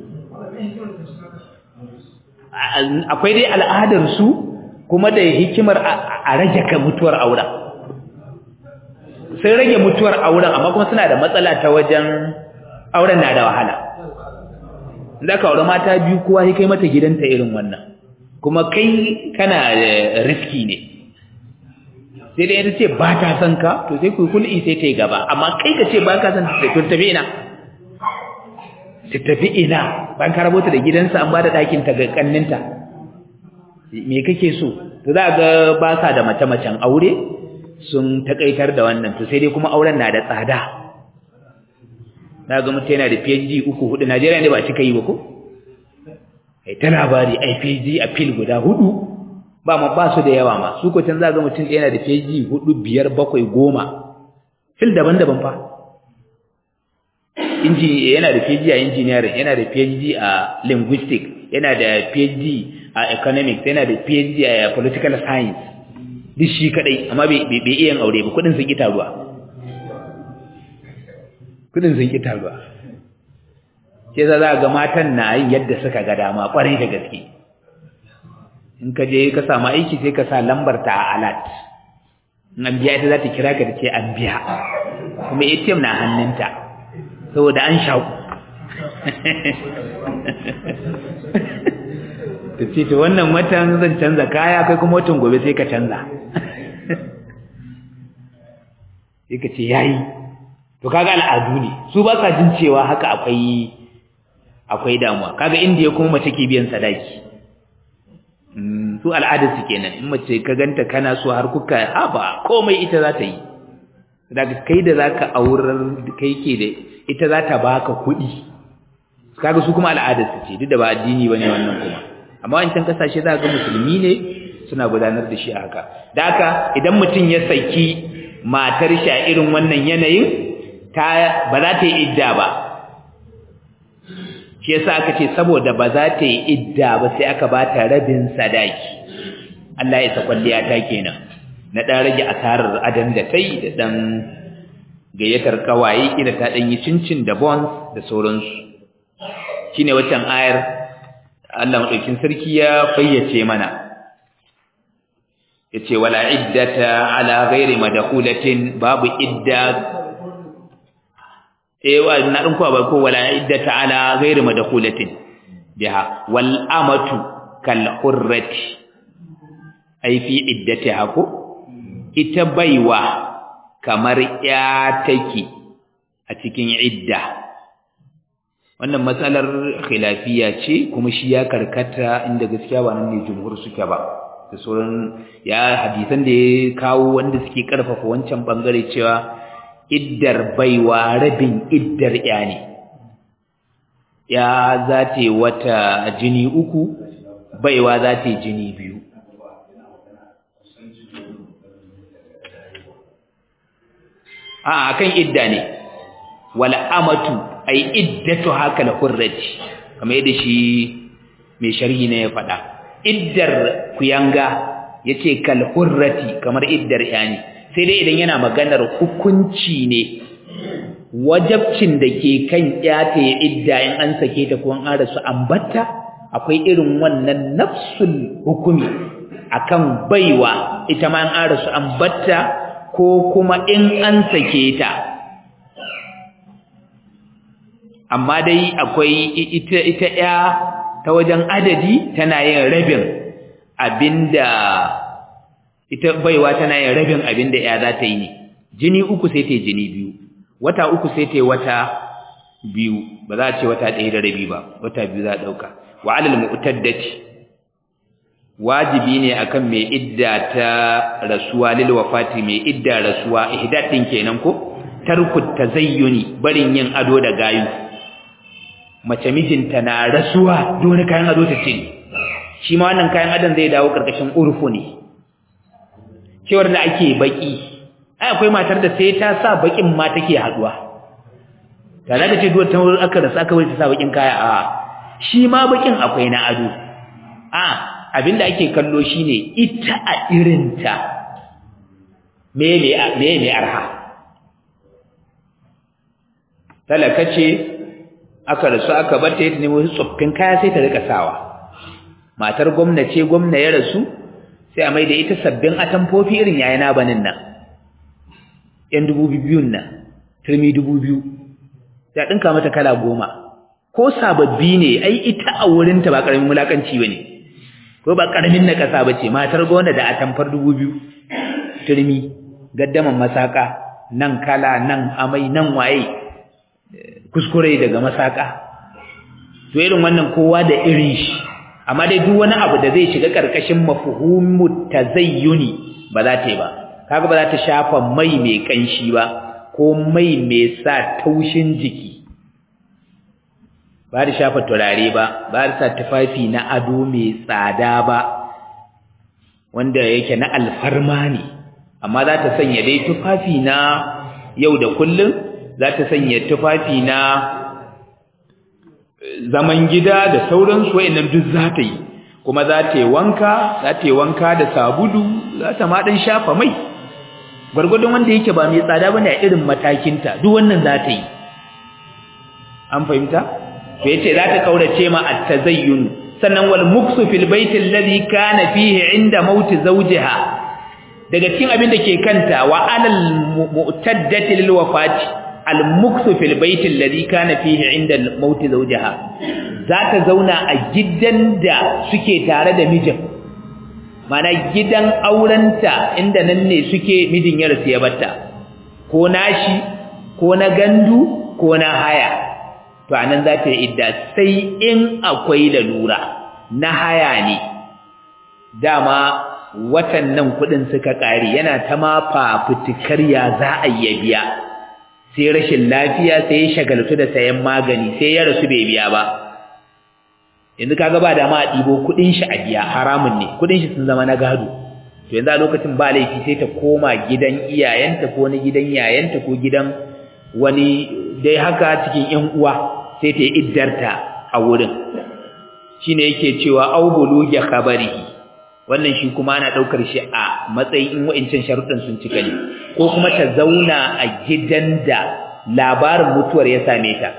akwai dai al'adar su kuma da hikimar a rage ka mutuwar auren sai rage mutuwar auren amma kuma suna da matsala ta wajen auren na da wahala za ka aure mata biyu kowa sai kai mata gidanta irin wannan kuma kai kana riski ne sai dai ita ce ba ta son ka to sai ku kulli sai ta yi gaba amma kai ka ce ba ka son ta tafi ina ban ka rabota da gidansa an ba da ɗakin ta ga kanninta me kake so to za ga ba sa da mace-macen aure sun takaitar da wannan to sai dai kuma auren na da tsada na ga mutum yana da PhD 3-4 Najeriya ne ba cika yi ba ko ta labari ai PhD a fil guda 4 ba su da yawa ma su ko can za ga mutum yana da PhD 4 5 7 10 fil daban-daban fa yana da PhD a engineering yana da PhD a linguistics yana da PhD a economics yana da PhD a political science duk shi kadai amma bai iya yin aure ba kudin sun ki taruwa sai za ga matan na yin yadda suka ga dama kwarai da gaske in ka je ka samu aiki sai ka sa lambar ta a alert in an biya ita za ta kira ka da ce an biya kuma ATM na hannunta saboda an shaku ta ce to wannan watan zan canza kaya kai kuma watan gobe sai ka canza sai ka ce yayi to kaga al'adu ne su ba sa jin cewa haka akwai damuwa kaga indiya kuma mace ke biyan sadaki su al'adar su kenan in mace ka ganta kana so har kuka haba komai ita za ta yi daga kai da zaka aurar kai ke da ita za ta baka kuɗi kaga su kuma al'adar su ce duk da ba addini bane wannan kuma amma wancan kasashe za ga musulmi ne suna gudanar da shi haka da haka idan mutum ya saki matar shi a irin wannan yanayin ba za ta yi idda ba shi yasa aka ce saboda ba za ta yi idda ba sai aka ba ta rabin sadaki Allah ya sa kwalliya ta kenan na dan rage asarar adan da tai da dan gayyatar kawaye kila ta dan yi cincin da bonds da sauransu shine waccan ayar Allah madaukin sarki ya fayyace mana yace wala iddata ala ghairi madkhulatin babu idda wa na din ko ba ko wala iddata ala ghairi madkhulatin biha wal amatu kal hurrati ai fi iddatiha ko ita baiwa kamar ya take a cikin idda wannan matsalar khilafiya ce kuma shi ya karkata inda gaskiya ba nan ne jumhur suke ba da sauran hadisan da ya kawo wanda suke karfafa wancan bangare cewa iddar baiwa rabin iddar ya ne ya za ta wata jini 3 baiwa za ta jini 2 akan idda ne wala amatu ay iddatu haka la hurrati kamar yadda shi mai sharhi ne ya faɗa iddar kuyanga yace kal hurrati kamar iddar yani sai dai idan yana maganar hukunci ne wajabcin da ke kan yata ya idda in an sake ta ko an arasu ambata akwai irin wannan nafsul hukumi akan baiwa ita ma an arasu ambata ko kuma in an sake ta amma dai akwai ita ya ta wajen adadi tana yin rabin abinda ita baiwa tana yin rabin abinda ya za ta yi ne jini 3 sai ta yi jini 2 wata 3 sai ta yi wata 2 ba za a ce wata 1 da rabi ba wata 2 za a dauka wa alal mu'taddati wajibi ne akan mai idda ta rasuwa lil wafati mai idda rasuwa ihdatin kenan ko tarku tazayyuni barin yin ado da gayu mace mijinta na rasuwa dole kayan ado ta ce shi ma wannan kayan adon zai dawo karkashin urfu ne cewar da ake baki ai akwai matar da sai ta sa bakin ma take haduwa tare da ce duwar ta aka rasa aka wuce sa bakin kaya a shi ma bakin akwai na ado abinda ake kallo shine ita a irinta me arha talaka ce aka rasu aka bar ta yi nemo tsoffin kaya sai ta rika sawa matar gwamna ce gwamna ya rasu sai a mai da ita sabbin atamfofi irin yayana banin nan yan 2000 nan turmi 2000 ta dinka mata kala 10 ko sababbi ne ai ita a wurinta ba karamin mulakanci bane ko ba karamin na kasa bace matar gwamna da atamfar 2000 turmi gaddaman masaka nan kala nan amai nan waye kuskure daga masaka to irin wannan kowa da irin shi amma dai duk wani abu da zai shiga karkashin mafhumut tazayyuni ba za ta yi ba kaga ba za ta shafa mai mai kanshi ba ko mai mai sa taushin jiki ba da shafa turare ba ba da sa tufafi na ado mai tsada ba wanda yake na alfarma ne amma za ta sanya dai tufafi na yau da kullum za ta sanya tufafi na zaman gida da sauransu wayannan duk za ta yi kuma za ta yi wanka da sabulu za ta ma dan shafa mai gurgurdun wanda yake ba mai tsada bane a irin matakinta duk wannan za ta yi an fahimta to yace za ta kaurace ma at-tazayyun sannan wal muksu fil bait alladhi kana fihi inda maut zawjiha daga cikin abin da ke kanta wa alal mu'taddati lil wafati al muksu fil bait alladhi kana fihi inda maut zawjaha za ta zauna a gidan da suke tare da mijin mana gidan aurenta inda nan ne suke mijin ya rasu ya batta ko nashi ko na gandu ko na haya to anan za ta yi idda sai in akwai lalura na haya ne dama watan nan kudin suka kare yana ta ma fafutukar ya za a yi biya sai rashin lafiya sai ya shagaltu da sayan magani sai ya rasu bai biya ba yanzu kaga ba dama a dibo kudin shi a biya haramun ne kudin shi sun zama na gado to yanzu a lokacin ba laifi sai ta koma gidan iyayenta ko na gidan yayanta ko gidan wani dai haka cikin ƴan uwa sai ta yi iddarta a wurin shine yake cewa au bulugi khabarihi wannan shi kuma ana daukar shi a matsayin wa'incan sharuɗan sun cika ne ko kuma ta zauna a gidan da labarin mutuwar ya same ta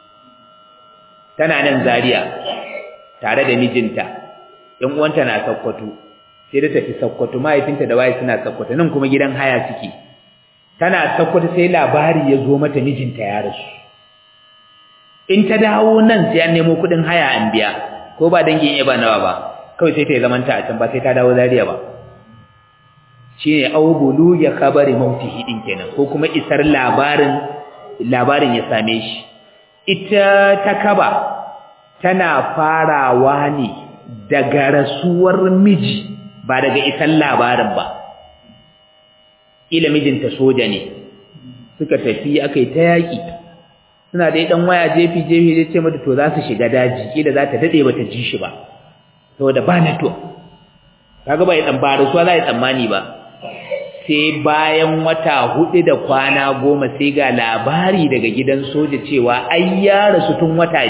tana nan Zaria tare da mijinta ɗan uwanta na Sokoto sai da tafi Sokoto mahaifinta da waye suna Sokoto nan kuma gidan haya suke tana Sokoto sai labari ya zo mata mijinta ya rasu in ta dawo nan sai an nemo kuɗin haya an biya ko ba dangin iya ba nawa ba kawai sai ta yi zamanta a can ba sai ta dawo Zaria ba shine aubulu ya khabari mautihi din kenan ko kuma isar labarin ya same shi ita ta kaba tana farawa ne daga rasuwar miji ba daga isar labarin ba ila mijinta soja ne suka tafi akai ta yaki suna dai dan waya jefi zai ce mata to za su shiga daji kila za ta dade bata ji shi ba saboda ba na to kaga bai dan ba rasuwa za ya tsammani ba sai bayan wata 4 da kwana 10 sai ga labari daga gidan soja cewa ai ya rasu tun wata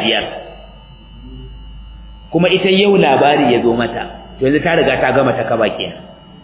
5 kuma ita yau labari ya zo mata yanzu ta riga ta gama takaba kenan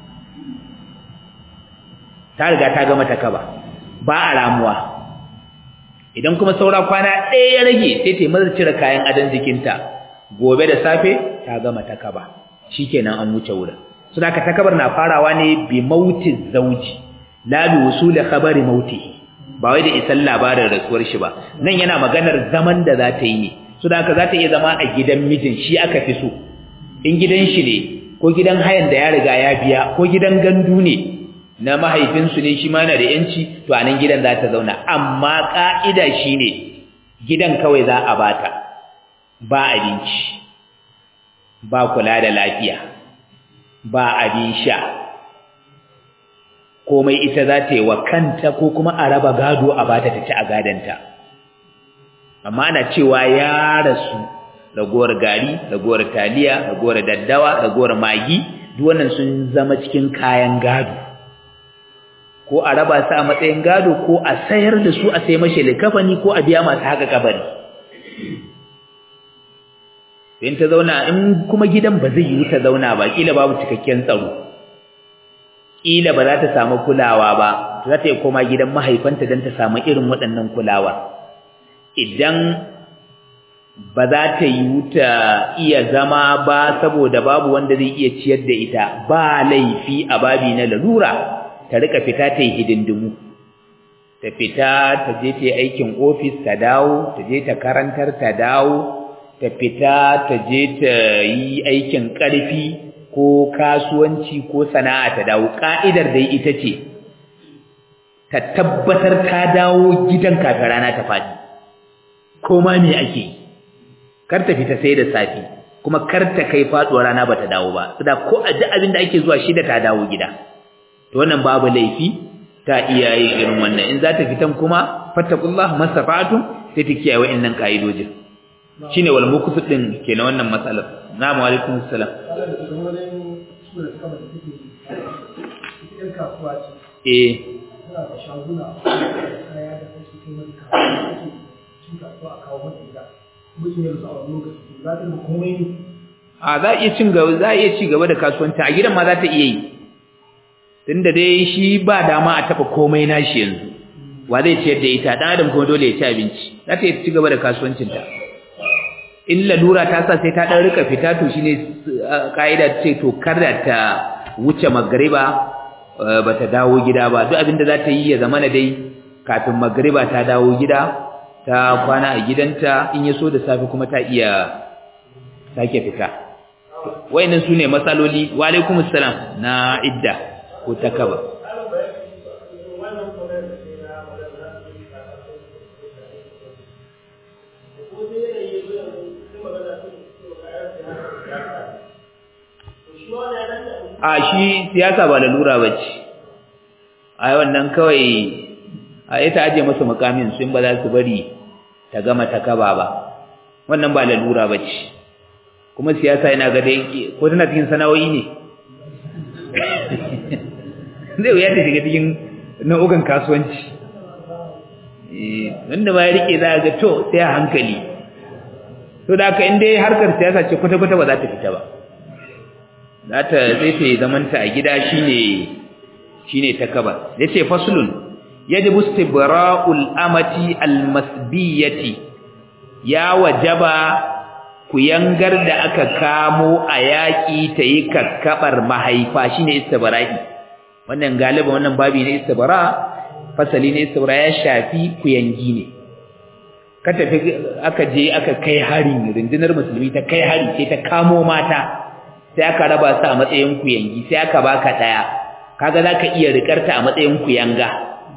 ta riga ta gama takaba ba a ramuwa idan kuma saura kwana 1 ya rage sai ta mazar cire kayan adan jikinta gobe da safe ta gama takaba shikenan an wuce wurin so da takabar na farawa ne bi mautiz zauji la bi wusul khabari mautihi ba wai da isan labarin rasuwar shi ba nan yana maganar zaman da za ta yi ne so da za ta iya zama a gidan mijin shi aka fi so in gidan shi ne ko gidan hayan da ya riga ya biya ko gidan gandu ne na mahaifinsu ne shi ma yana da yanci to anan gidan za ta zauna amma ka'ida shine gidan kawai za a bata ba abinci ba kula da lafiya ba abin sha komai ita za ta yi wa kanta ko kuma a raba gado a bata ta ci a gadanta amma ana cewa ya rasu ragowar gari ragowar taliya ragowar daddawa ragowar magi duk wannan sun zama cikin kayan gado ko a raba su a matsayin gado ko a sayar da su a sai mashi likafani ko a biya masu haka kabari in ta zauna in kuma gidan ba zai yi ta zauna ba kila babu cikakken tsaro kila ba za ta samu kulawa ba za ta yi koma gidan mahaifanta don ta samu irin waɗannan kulawa idan ba za ta yi ta iya zama ba saboda babu wanda zai iya ciyar da ita ba laifi a babi na lalura ta rika fita ta yi hidindimu ta fita ta je ta yi aikin ofis ta dawo ta je ta karantar ta dawo ta fita ta je ta yi aikin ƙarfi ko kasuwanci ko sana'a ta dawo ka'idar dai ita ce ta tabbatar ta dawo gidan kafin rana ta faɗi ko ma me ake yi kar ta fita sai da safi kuma kar ta kai faɗuwar rana ba ta dawo ba saboda ko a duk abin da ake zuwa shida ta dawo gida to wannan babu laifi ta iya yin irin wannan in za ta fitan kuma fattakullah masafatun sai ta kiyaye wa'annan ka'idojin shine wal muqsid din kenan wannan matsalar na'am wa alaikum assalam za a iya ci gaba da kasuwanci a gidan ma za ta iya yi tunda dai shi ba dama a taba komai nashi yanzu wa zai ciyar da ita dan adam kuma dole ya ci abinci za ta ci gaba da kasuwancinta in lalura ta sa sai ta dan rika fita to shine kaida ce to kada ta wuce magriba bata dawo gida ba, duk abin da za ta yi ya zama na dai kafin magriba ta dawo gida, ta kwana a gidanta, in ya so da safe kuma ta iya sake fita. Wayannan sune matsaloli. Wa alaikumus salam na idda ko takaba. A shi siyasa ba lalura bace. Ai wannan kawai a ita aje masa mukamin sun ba za su bari ta gama takaba ba. Wannan ba lalura bace. Kuma siyasa yana ga dai ko tana cikin sana'o'i ne. Zai wuya ta shiga cikin nau'ukan kasuwanci. Wanda ba ya rike za ga to sai a hankali. To da haka in dai harkar siyasa ce kwata-kwata ba za ta fita ba. Zata zai ta zamanta a gida shine takaba. Yace faslun yajibu istibra'ul amati almasbiyati, ya wajaba kuyangar da aka kamo a yaki tayi kakkabar mahaifa shine istibra'i. Wannan galiba wannan babi ne istibra, fasali ne istibra ya shafi kuyangi ne. Ka tafi aka je aka kai hari, rundunar musulmi ta kai hari sai ta kamo mata, sai aka raba su a matsayin kuyangi, sai aka baka daya, kaga zaka iya rikarta a matsayin kuyanga,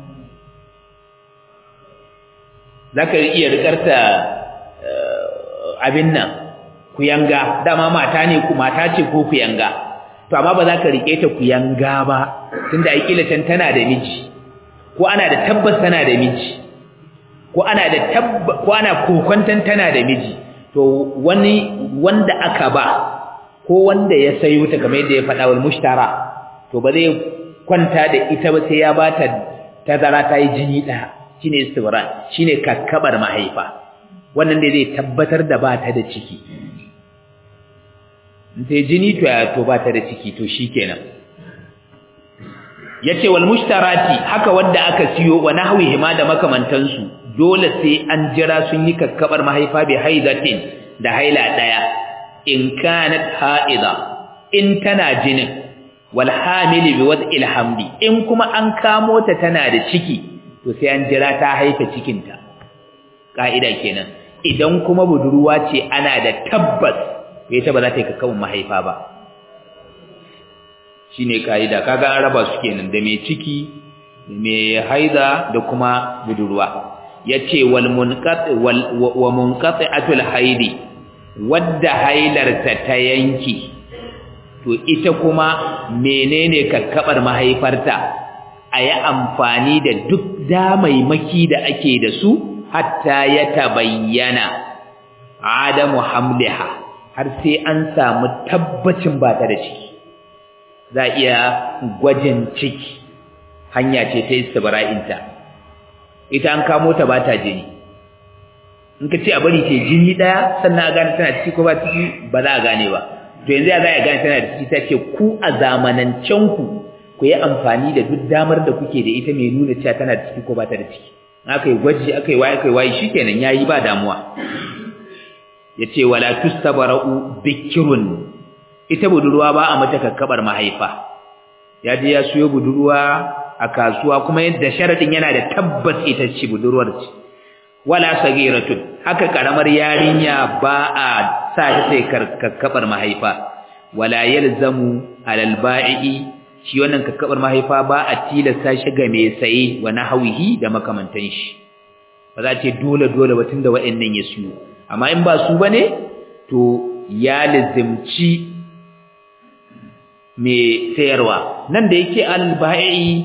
zaka iya rikarta abin nan kuyanga, dama mata ne ku mata ce ko kuyanga, to amma ba zaka rike ta kuyanga ba tunda ai kila tana da miji, ko ana da tabbas tana da miji, ko ana da ko ana kokontan tana da miji, to wani wanda aka ba ko wanda ya sayo ta kamar yadda ya faɗa wal mushtara, to ba zai kwanta da ita ba sai ya bata tazara ta yi jini ɗaya, shine istibran, shine kakkabar mahaifa. Wannan dai zai tabbatar da bata da ciki. In sai jini to bata da ciki, to shikenan. Yace wal mushtarati, haka wanda aka siyo wa nahwihi ma da makamantansu, dole sai an jira sun yi kakkabar mahaifa bi haidatin, da haila ɗaya. In kanat haida, in tana jinin, wal hamili bi wad'il hamdi, in kuma an kamo ta tana da ciki, to sai an jira ta haifa cikinta. Ka'ida kenan. Idan kuma budurwa ce ana da tabbas, ita ba za ta yi kakkawan mahaifa ba. Shine ka'ida. Kaga an raba su kenan da mai ciki, mai haida da kuma budurwa. Yace wal munqati wa munqati'atul haidi, wadda hailarta ta yanki, to ita kuma menene kakkabar mahaifarta, a yi amfani da duk damaimaki da ake da su hatta ya tabayyana adamu hamliha, har sai an samu tabbacin ba ta da ciki. Za a iya gwajin ciki, hanya ce ta istibra'inta. Ita an kamo ta ba ta jini, in ka ce a bari ce jini daya sannan a gane tana ciki ko ba ciki, ba za a gane ba. To yanzu ya za a gane tana da ciki, ta ce ku a zamanancen ku yi amfani da duk damar da kuke da ita mai nuna cewa tana da ciki ko ba ta da ciki. Aka yi gwaji, aka yi waye shikenan yayi ba damuwa. Yace wala tustabara'u bikirun, ita budurwa ba a mata kakkabar mahaifa. Ya je ya siyo budurwa a kasuwa kuma yadda sharadin yana da tabbas ita ce budurwar ce. Wala sagiratun, haka karamar yarinya ba a sa ta sai kakkabar mahaifa. Wala yalzamu alal ba'i, shi wannan kakkabar mahaifa ba a tilasta shi ga mai saye wa nahwihi da makamantan shi. Ba za ce dole ba tunda wa'annan ya siyo. Amma in ba su bane, to ya lazimci mai sayarwa. Nan da yake alal ba'i,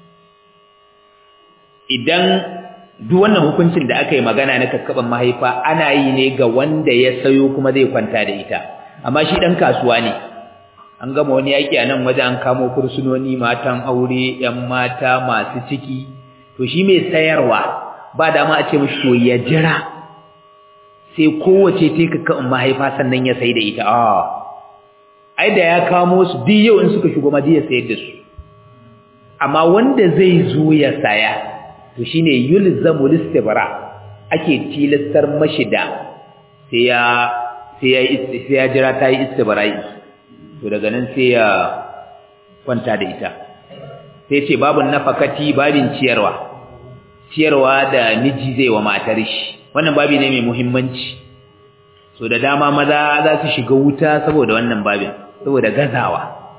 idan duk wannan hukuncin da aka yi magana na kakkaban mahaifa ana yi ne ga wanda ya sayo kuma zai kwanta da ita, amma shi dan kasuwa ne, an gama wani yaki a nan waje an kamo fursunoni, matan aure, yan mata masu ciki, to shi mai sayarwa ba dama a ce mishi to ya jira sai kowace ta kakkaban mahaifa sannan ya sai da ita. Ai da ya kamo su duk yau in suka shigo ma ya sayar da su. Amma wanda zai zo ya saya, to shine yulzamu listibra, ake tilastar mashi da sai ya jira ta yi istibra'i, to daga nan sai ya kwanta da ita. sai ce babun nafakati babin ciyarwa da miji zai wa matar shi wannan babi ne mai muhimmanci so da dama maza za su shiga wuta saboda wannan babin saboda gazawa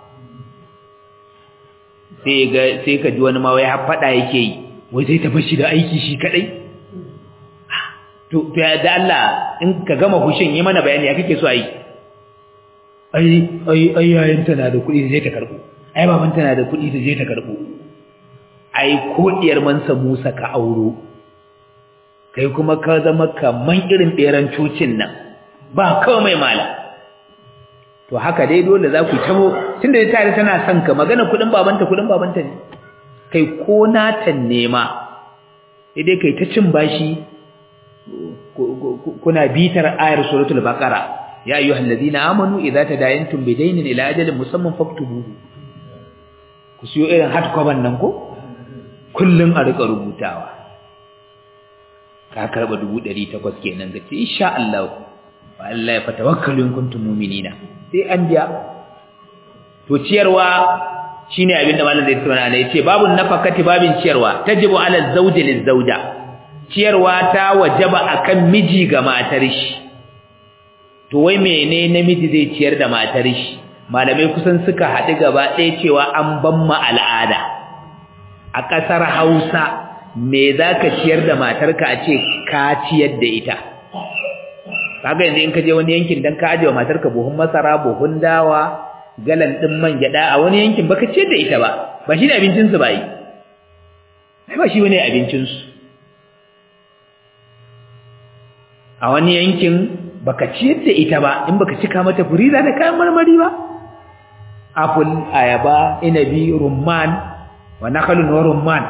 sai ka ji wani ma wai har fada yake yi wai zai tafi shi da aiki shi kadai to ya da Allah in ka gama hushin yi mana bayani ya kake so ayi ai yayin tana da kuɗi zai ta karbo ai baban tana da kuɗi zai ta karbo ai ko diyar mansa Musa ka auro kai kuma ka zama kaman irin beran cocin nan ba komai mala to haka dai dole za ku tabo tunda tare tana son ka magana kudin babanta ne kai ko natan nema dai kai ta cin bashi kuna bitar ayar suratul baqara ya ayyuhallazina amanu idza tadayantum bidaynin ila ajalin musamman faktubuhu ku siyo irin hardcover nan ko kullun a rika rubutawa ka karba 800 kenan gace insha Allah wallahi fatawakkalu in kuntum mu'minina sai an biya to ciyarwa shine abinda malam zai tsona ne yace babun nafakati babin ciyarwa tajibu ala zawji lizawja ciyarwa ta wajaba akan miji ga matar shi to wai menene namiji zai ciyar da matar shi malamai kusan suka haɗu gaba ɗaya cewa an ban ma al'ada a ƙasar Hausa me zaka ciyar da matarka a ce ka ciyar da ita kaga yanzu in ka je wani yankin dan ka aje wa matarka buhun masara buhun dawa galan din man gyada a wani yankin baka ciyar da ita ba shi ne abincin su bai ba shi bane abincin su a wani yankin baka ciyar da ita ba in baka cika mata furiza da kayan marmari ba apple ayaba inabi rumman wa nakhlun wa rumman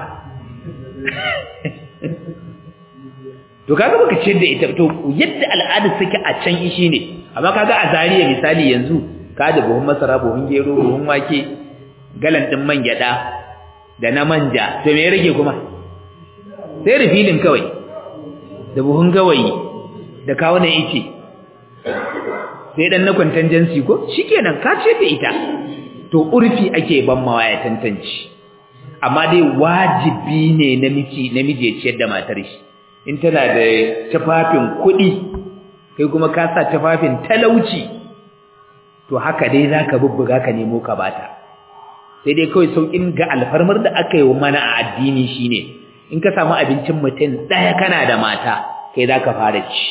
to kaga baka ciyar da ita to yadda al'ada take a can ishi ne amma kaga a Zariya misali yanzu ka da buhun masara buhun gero buhun wake galan din man gyada da na manja to me rage kuma sai refilling kawai da buhun gawayi da kawunan ice sai dan na contingency ko shikenan ka ciyar da ita to urfi ake ban mawaya tantance amma dai wajibi ne namiji ya ciyar da matar shi in tana da tafafin kuɗi kai kuma ka sa tafafin talauci to haka dai zaka bubbuga ka nemo ka bata sai dai kawai saukin ga alfarmar da aka yi mana a addini shine in ka samu abincin mutum daya kana da mata kai zaka fara ci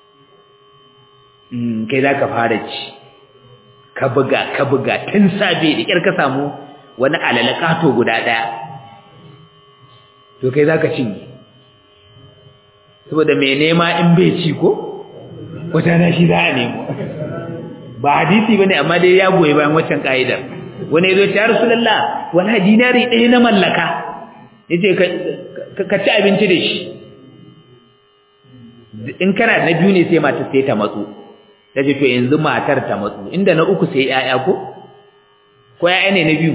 ka buga tun safe da kyar ka samu wani alalakato guda daya to kai zaka cinye saboda mai nema in bai ci ko wata na shi za a nemo ba hadisi bane amma dai ya goyi bayan waccan kaidar wani yazo ya Rasulullah wala dinari ɗaya na mallaka yace ka ci abinci da shi in kana na biyu ne sai mata sai ta matsu tace to yanzu matar ta matsu inda na uku sai yaya ko yaya ne na biyu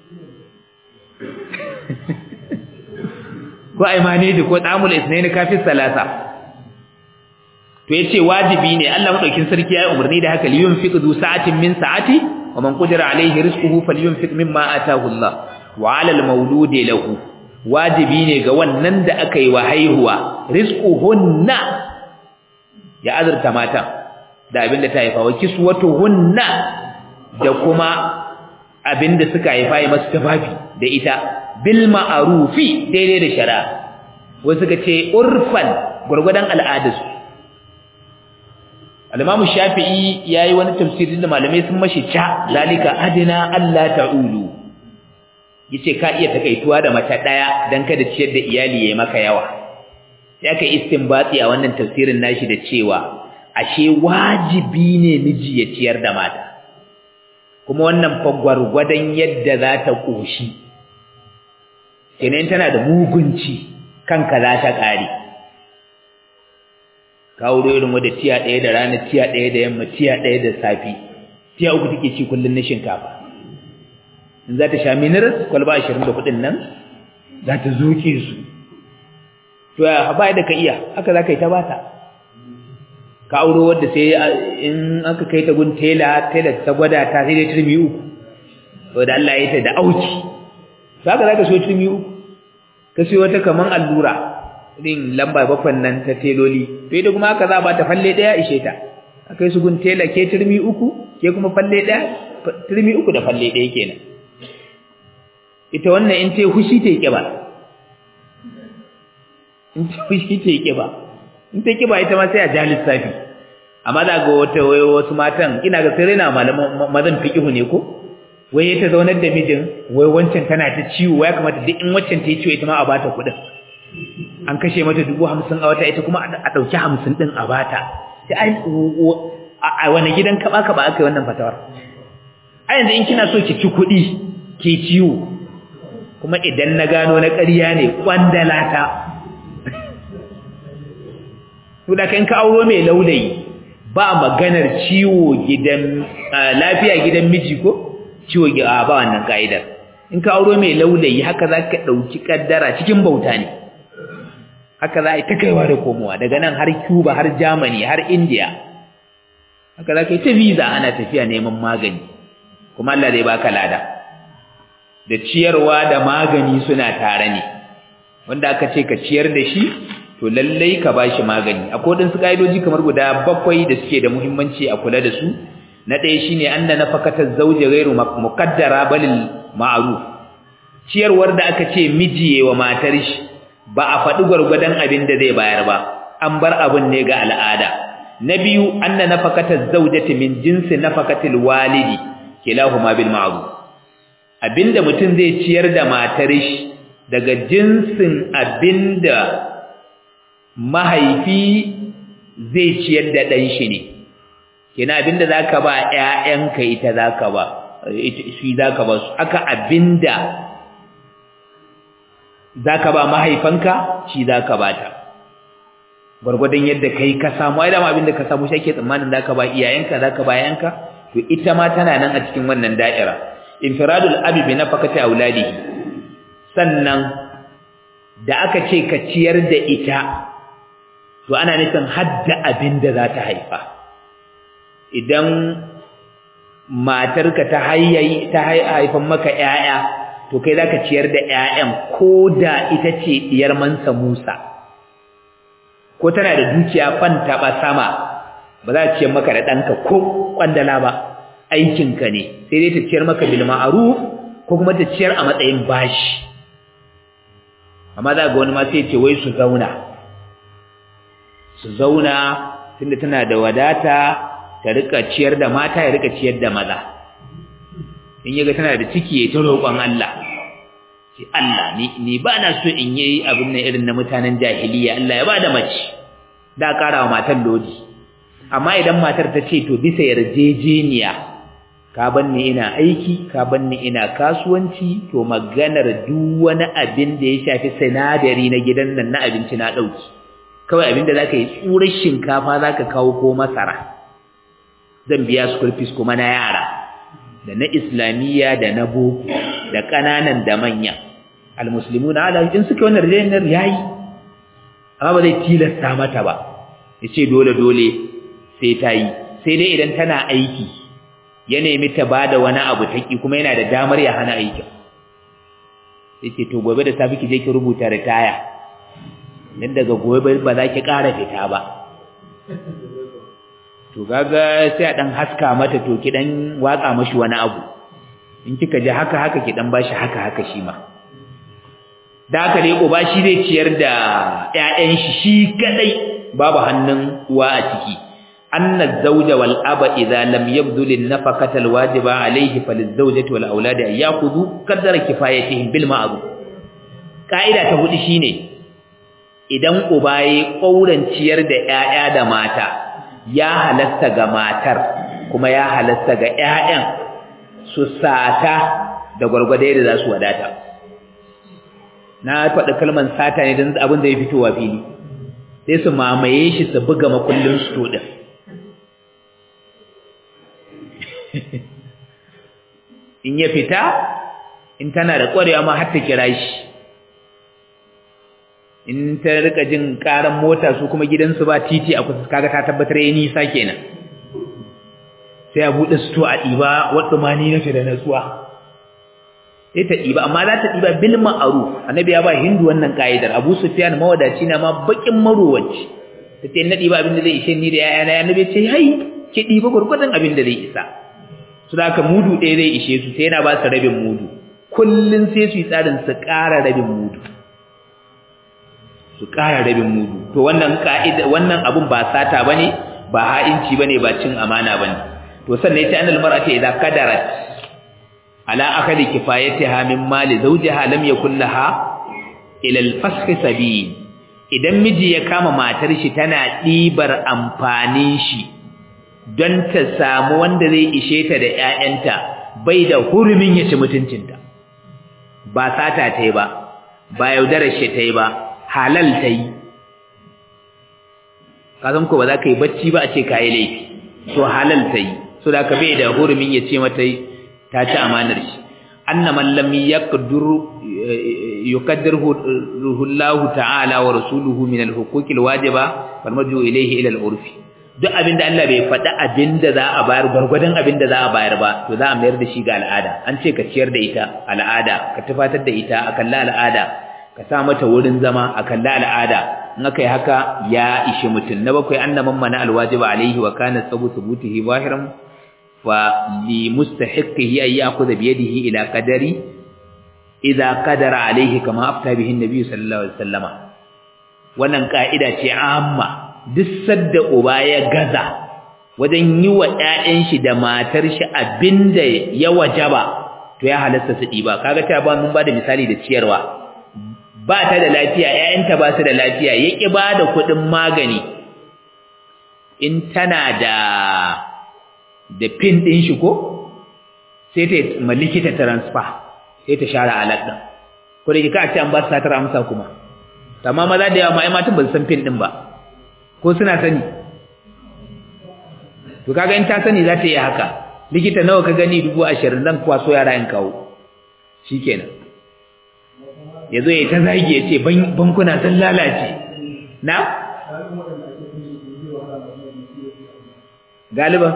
ko aimaniji ko tamul isnaini kafi salasa to yace wajibi ne Allah madaukin sarki yayi umarni da haka liyunfiq du sa'atin min sa'ati wa man qadara alayhi rizquhu falyunfiq mimma ataahu Allah wa 'ala al-mawludi lahu wajibi ne ga wannan da aka yi wa haihuwa rizquhunna ya azurta mata da abinda ta haifa wa kiswatuhunna da kuma abinda suka haifa yi masu tafafi da ita bil ma'rufi daidai da shari'a wai suka ce urfan gurgudan al'adarsu al-Imam Shafi'i yayi wani tafsiri da malamai sun mashi cha zalika adina Allah ta'ulu yace ka iya takaituwa da mace daya dan kada ciyar da iyali yayi maka yawa sai aka istinbati a wannan tafsirin nashi da cewa ashe wajibi ne miji ya ciyar da mata kuma wannan fa gurgudan yadda za ta koshi kenan tana da mugunci kanka za ta kare kawo irin wadda tiya ɗaya da rana tiya ɗaya da yamma tiya ɗaya da safi tiya uku take ci kullun na shinkafa in za ta sha minerals kwalba 24 nan za ta zuke su to ya ba da ka iya haka za ka yi ta bata ka auro wadda sai in aka kai ta gun tela ta gwada ta sai dai turmi uku to da Allah ya ta da auki saka zaka so turmi uku ka siyo wata kaman allura irin lamba 7 nan ta teloli to ita kuma haka za ba ta falle daya ishe ta akai su gun tela ke turmi uku ke kuma falle daya turmi uku da falle daya kenan ita wannan in ta hushi ta yake ba in ta hushi ta yake ba in ta kiba ita ma sai a ja lissafi amma da ga wata wasu matan ina ga sai rena malaman mazan fiqhu ne ko wai ta zaunar da mijin wai wancan tana ta ciwo ya kamata duk in waccan ta yi ciwo ita ma a bata kuɗin an kashe mata 50,000 a wata ita kuma a ɗauki 50 ɗin a bata sai ai a wani gidan kaba aka yi wannan fatawar a yanzu in kina so ki ci kuɗi ke ciwo kuma idan na gano na ƙarya ne kwandalata to da kan ka auro mai laulayi ba maganar ciwo gidan lafiya gidan miji ko ciwo ba wannan kaidar in ka auro mai laulayi haka zaka dauki kaddara cikin bauta ne haka za a ta kaiwa da komowa daga nan har Cuba har Germany har India haka zaka yi ta visa ana tafiya neman magani kuma Allah zai baka lada da ciyarwa da magani suna tare ne wanda aka ce ka ciyar da shi to lallai ka bashi magani akwai wadansu kaidoji kamar guda 7 da suke da muhimmanci a kula da su na ɗaya shine anna nafaqataz zawji ghairu muqaddara balil ma'ruf ciyarwar da aka ce miji wa matar shi ba a faɗi gurgurdan abin da zai bayar ba an bar abun ne ga al'ada na biyu anna nafaqataz zawjati min jinsi nafaqatil walidi kilahuma bil ma'ruf abinda mutum zai ciyar da matar shi daga jinsin abinda mahaifi zai ciyar da ɗan shi ne kina abinda zaka ba ƴaƴanka ita zaka ba shi zaka ba su aka abinda zaka ba mahaifanka shi zaka bata gurgurdan yadda kai ka samu ai da abinda ka samu shi ake tsammanin zaka ba iyayenka zaka ba yayanka to ita ma tana nan a cikin wannan da'ira infiradul abi bi nafaqati auladihi sannan da aka ce ka ciyar da ita to ana nufin hadda abinda za ta haifa idan matarka ta haifan maka ƴaƴa to kai zaka ciyar da ƴaƴan koda ita ce diyar mansa Musa ko tana da dukiya fanta ba sama ba za ta ciyar maka da danka ko kwandala ba aikinka ne sai dai ta ciyar maka bil ma'ruf ko kuma ta ciyar a matsayin bashi amma za ga wani ma sai ce wai su zauna tunda tana da wadata ta rika ciyar da mata ya rika ciyar da maza in yaga tana da ciki ya ta roƙon Allah ce Allah ni ba na so in yi abin nan irin na mutanen jahiliya Allah ya bada mace da ƙara wa matar lodi amma idan matar ta ce to bisa yarjejeniya ka banni ina aiki ka banni ina kasuwanci to maganar duk wani abin da ya shafi sinadari na gidan nan na abinci na dauki kawai abin da zaka yi tsurar shinkafa zaka kawo ko masara zan biya school fees kuma na yara da na islamiyya da na boko da kananan da manya almuslimuna ala in suke wannan renar yayi amma ba zai tilasta mata ba yace dole sai ta yi sai dai idan tana aiki ya nemi ta bada wani abu taki kuma yana da damar ya hana aikin yace to gobe da safi ki je ki rubuta ritaya dan daga gobe ba za ki ƙara fita ba to kaga sai a dan haska mata to ki dan watsa mashi wani abu in kika ji haka ki dan bashi haka shi ma da haka dai uba shi zai ciyar da ƴaƴan shi kadai babu hannun uwa a ciki anna az-zawja wal aba idza lam yabdul an-nafaqata al-wajiba alayhi faliz-zawjati wal awladi an ya'khudhu qadra kifayatihim bil ma'ruf kaida ta hudu shine idan uba yayi kauran ciyar da ƴaƴa da mata ya halasta ga matar kuma ya halasta ga ƴaƴan su sata da gurgurde da za su wadata na faɗa kalman sata ne dan abin da ya fitowa fili sai su mamaye shi su buga makullin su din in ya fita in tana da ƙwarewa ma har ta kira shi in ta rika jin karan mota su kuma gidansu ba titi a kusa kaga ta tabbatar yayi nisa kenan sai a bude sto a diba wadda mani nake da natsuwa sai ta ɗiba amma za ta ɗiba bil ma'ruf annabi ya ba Hindu wannan kaidar Abu Sufyan mawadaci na ma bakin marowaci tace na ɗiba abin da zai ishe ni da yayana annabi ce hai ki ɗiba gurgurdan abin da zai isa su da ka mudu ɗaya zai ishe su sai yana ba su rabin mudu kullun sai su yi tsarin su ƙara rabin mudu to wannan kaida wannan abun ba sata bane ba ha'inci bane ba cin amana bane to sannan yace annal mar'ati idza qadarat ala akali kifayatiha min mali zawjiha lam yakul laha ila al-fasl sabil idan miji ya kama matar shi tana dibar amfanin shi don ta samu wanda zai ishe ta da ƴaƴanta bai da hurumin ya ci mutuncinta ba sata tayi ba yaudarar shi tayi ba halal tayi kazan ko ba za ka yi bacci ba a ce ka yi laifi to halal tayi so da ka bai da hurumin ya ce mata ta ci amanar shi annaman lam yuqaddiruhu Allah ta'ala wa rasuluhu min al-huquq al-wajiba wal marju ilayhi ila al-urfi duk abinda Allah bai faɗa abinda za a bayar gurgurdan abinda za a bayar ba to za a mayar da shi ga al'ada an ce ka ciyar da ita al'ada ka tufatar da ita akan al'ada ka sa mata wurin zama akan al'ada in aka yi haka ya ishe mutun na bakwai annaman mana al-wajiba alayhi wa kana thubutihi zahiran فلمستحقه أن يأخذ بيده إلى قدر إذا قدر عليه كما أفتى به النبي صلى الله عليه وسلم wannan ka'ida ce amma duk sadda uba ya gaza wajen yi wa ƴaƴan shi da matar shi abinda ya wajaba to ya halasta su diba kaga ta ba mun ba da misali da ciyarwa ba ta da lafiya ƴaƴanta ba su da lafiya yaki ba da kuɗin magani in tana da pin din shi ko sai ta likita transfer sai ta share alert din ko da kika ce an ba su satar amsa kuma amma maza da yawa mai matan ba su san pin din ba ko suna sani to kaga in ta sani za ta yi haka likita nawa ka gani 20,000 dan kwaso yara in kawo shikenan yazo ya ta zagi ya ce bankuna sun lalace na galiba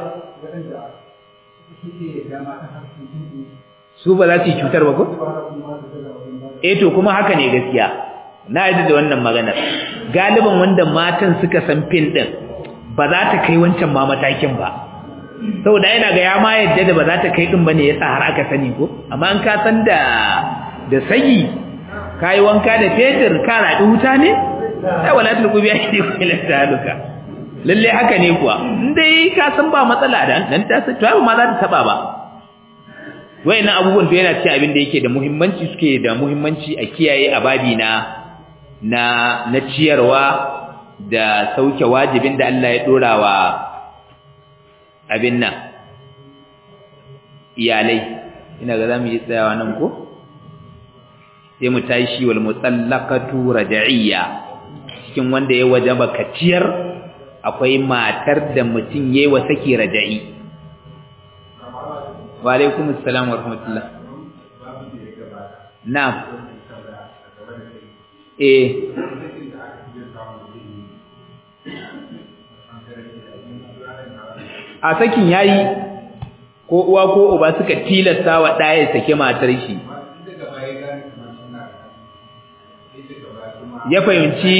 su ba za su yi cutar ba ko? To kuma haka ne gaskiya na yi da wannan maganar galiban wanda matan suka san fin din ba za ta kai wancan ma matakin ba saboda yana ga ya ma yadda da ba za ta kai din bane yasa har aka sani ko amma an ka san da sayi kai wanka da fetur ka raɗi wuta ne sai wala tulqubi aidi ila taluka lalle haka ne kuwa indai ka san ba matsala dan ta to ba ma za ta taba ba wayannan abubuwan da yana ci abin da yake da muhimmanci suke da muhimmanci a kiyaye a babi na ciyarwa da sauke wajibin da Allah ya dora wa abin nan iyalai ina ga zamu yi tsayawa nan ko sai mu tashi wal mutallaqatu raj'iyya cikin wanda ya wajaba ka ciyar akwai matar da mutum yayi wa saki raja'i wa alaikum assalam wa rahmatullah na'am a sakin yayi ko uwa ko uba suka tilasta wa ɗaya sake matar shi ya fahimci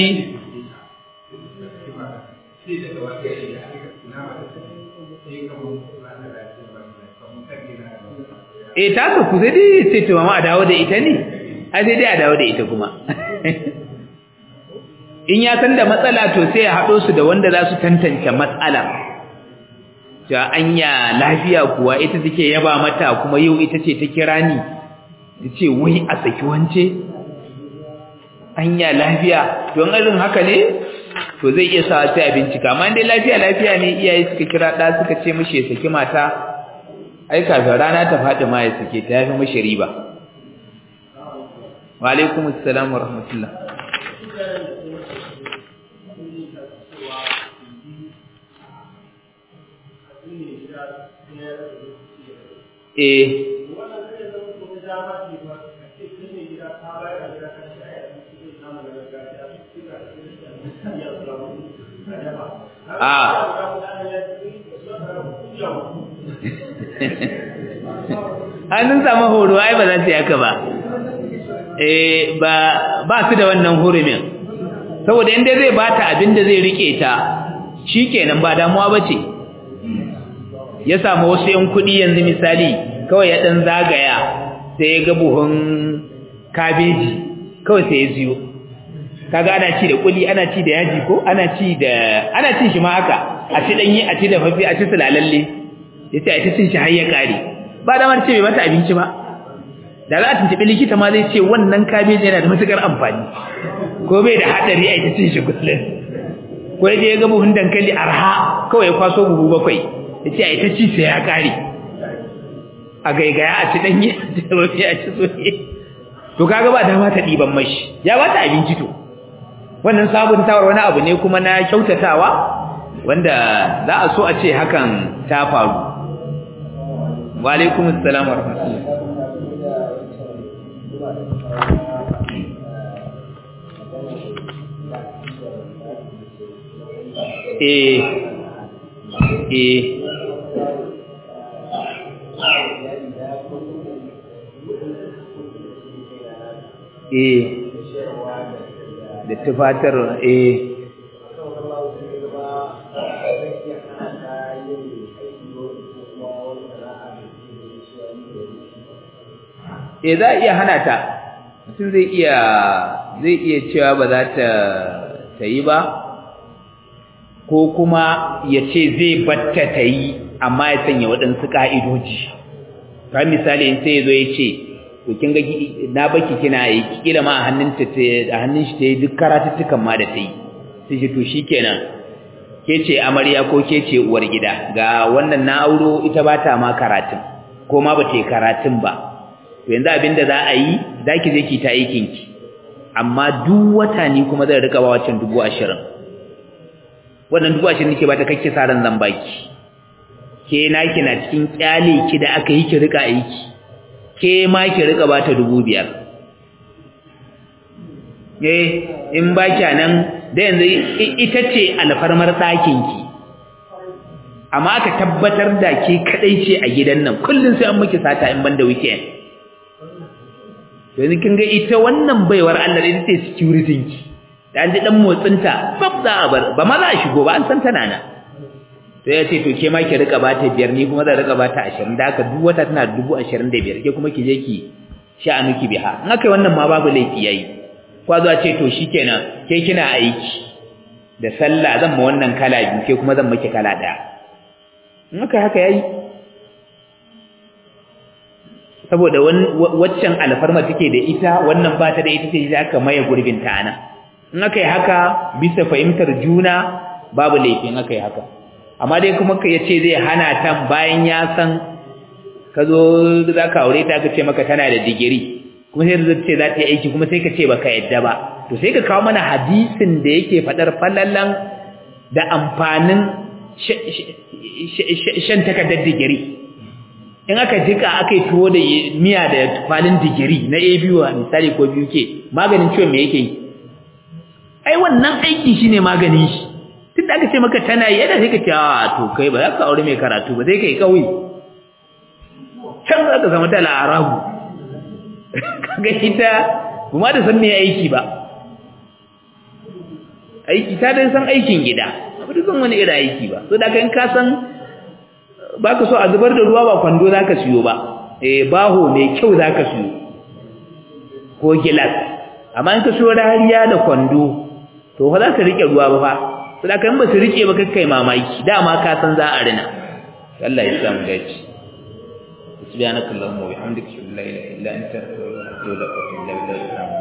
ta ku sai dai sai to mama a dawo da ita ne ai sai dai a dawo da ita kuma in ya san da matsala to sai ya hado su da wanda za su tantance matsala ja anya lafiya kuwa ita take yaba mata kuma yau ita ce ta kira ni tace wai a saki wance anya lafiya don irin haka ne to zai iya sa sai a bincika amma dai lafiya ne iyaye suka kira da suka ce mishi ya saki mata ai kafin rana ta faɗi ma ya sake ta yafi mishi riba wa alaikum assalam wa rahmatullah an samu horo ai ba za su yaka ba ba su da wannan hurumin saboda inda zai bata abin da zai rike ta shikenan ba damuwa bace ya samu wasu yan kudi yanzu misali kawai ya dan zagaya sai ya ga buhun kabeji kawai sai ya ziyo kaga ana ci da kuli ana ci da yaji ko ana cin shi ma haka a ci danyi a ci da fafi a ci sulalalle yace a ci cin shi har ya kare ba da mar ce bai mata abinci ba da za a tuntubi likita ma zai ce wannan kabeji yana da matukar amfani ko bai da hadari a ci cin shi kullun ko yaje ya ga buhun dankali arha kawai ya kwaso buhu 7 yace a ci sai ya kare a gaigaya a ci danyi da fafi a ci soye to kaga ba dama ta diban mashi ya ba ta abinci to wannan sabuntawar wani abu ne kuma na kyautatawa wanda za a so a ce hakan ta faru. Wa alaikum assalam wa rahmatullah. Da tufatar za a iya hana ta mutum zai iya cewa ba za ta yi ba ko kuma ya ce zai batta ta yi amma ya sanya waɗansu ƙa'idoji ta misali sai ya zo ya ce to kin ga na baki kina yi kila ma a hannun shi ta yi duk karatuttukan ma da ta yi sai shi to shikenan ke ce amarya ko ke ce uwar gida ga wannan na auro ita ba ta ma karatun ko ma ba ta yi karatun ba to yanzu abinda za a yi za ki je ki ta aikin ki amma duk wata ni kuma zan rika ba wacin 20,000 wannan 20,000 nake ba ta kake saran zan baki ke na kina cikin kyale ki da aka yi ki rika aiki ke ma ki rika bata 5,000 in ba nan da yanzu ita ce alfarmar ɗakin ki amma aka tabbatar da ke kadai ce a gidan nan kullun sai an miki sata in banda weekend yanzu kin ga ita wannan baiwar Allah da ita ce security ki da an ji dan motsinta babba abar ba ma za a shigo ba an san tana na sai ya ce to ke ma ki rika bata 5 ni kuma zan rika bata 20 da haka duk wata tana 25,000 ke kuma ki je ki sha'anuki biha in aka yi wannan ma babu laifi yayi kwa zuwa ce to shikenan ke kina aiki da sallah zan ma wannan kala biyu ke kuma zan miki kala daya in aka haka yayi saboda waccan alfarma take da ita wannan ba ta da ita sai aka maye gurbin ta ana in aka yi haka bisa fahimtar juna babu laifi in aka yi haka amma dai kuma ka yace zai hana ta bayan ya san ka zo zaka aure ta ka ce maka tana da digiri kuma sai zai ce za ta yi aiki kuma sai ka ce baka yadda ba to sai ka kawo mana hadisin da yake fadar falalan da amfanin shan takardar digiri in aka jika aka yi tuwo da miya da falin digiri na ABU misali ko BUK maganin ciwon me yake yi ai wannan aiki shine maganin shi tunda aka ce maka tana yi yadda sai ka ce to kai ba za ka aure mai karatu ba sai kai kauye can za ka samu tala arabu kaga ita kuma da san me aiki ba aiki ta dan san aikin gida ba da san wani irin aiki ba so da kai in ka san baka so a zubar da ruwa ba kwando zaka siyo ba baho mai kyau zaka siyo ko gilas amma in ka siyo rariya da kwando to fa za ka rike ruwa ba fa sai kan ba su rike ba kai mamaki dama ka san za a rina Allah ya samu dace subhanakallahumma wa bihamdika la ilaha illa anta astaghfiruka wa atubu ilaik.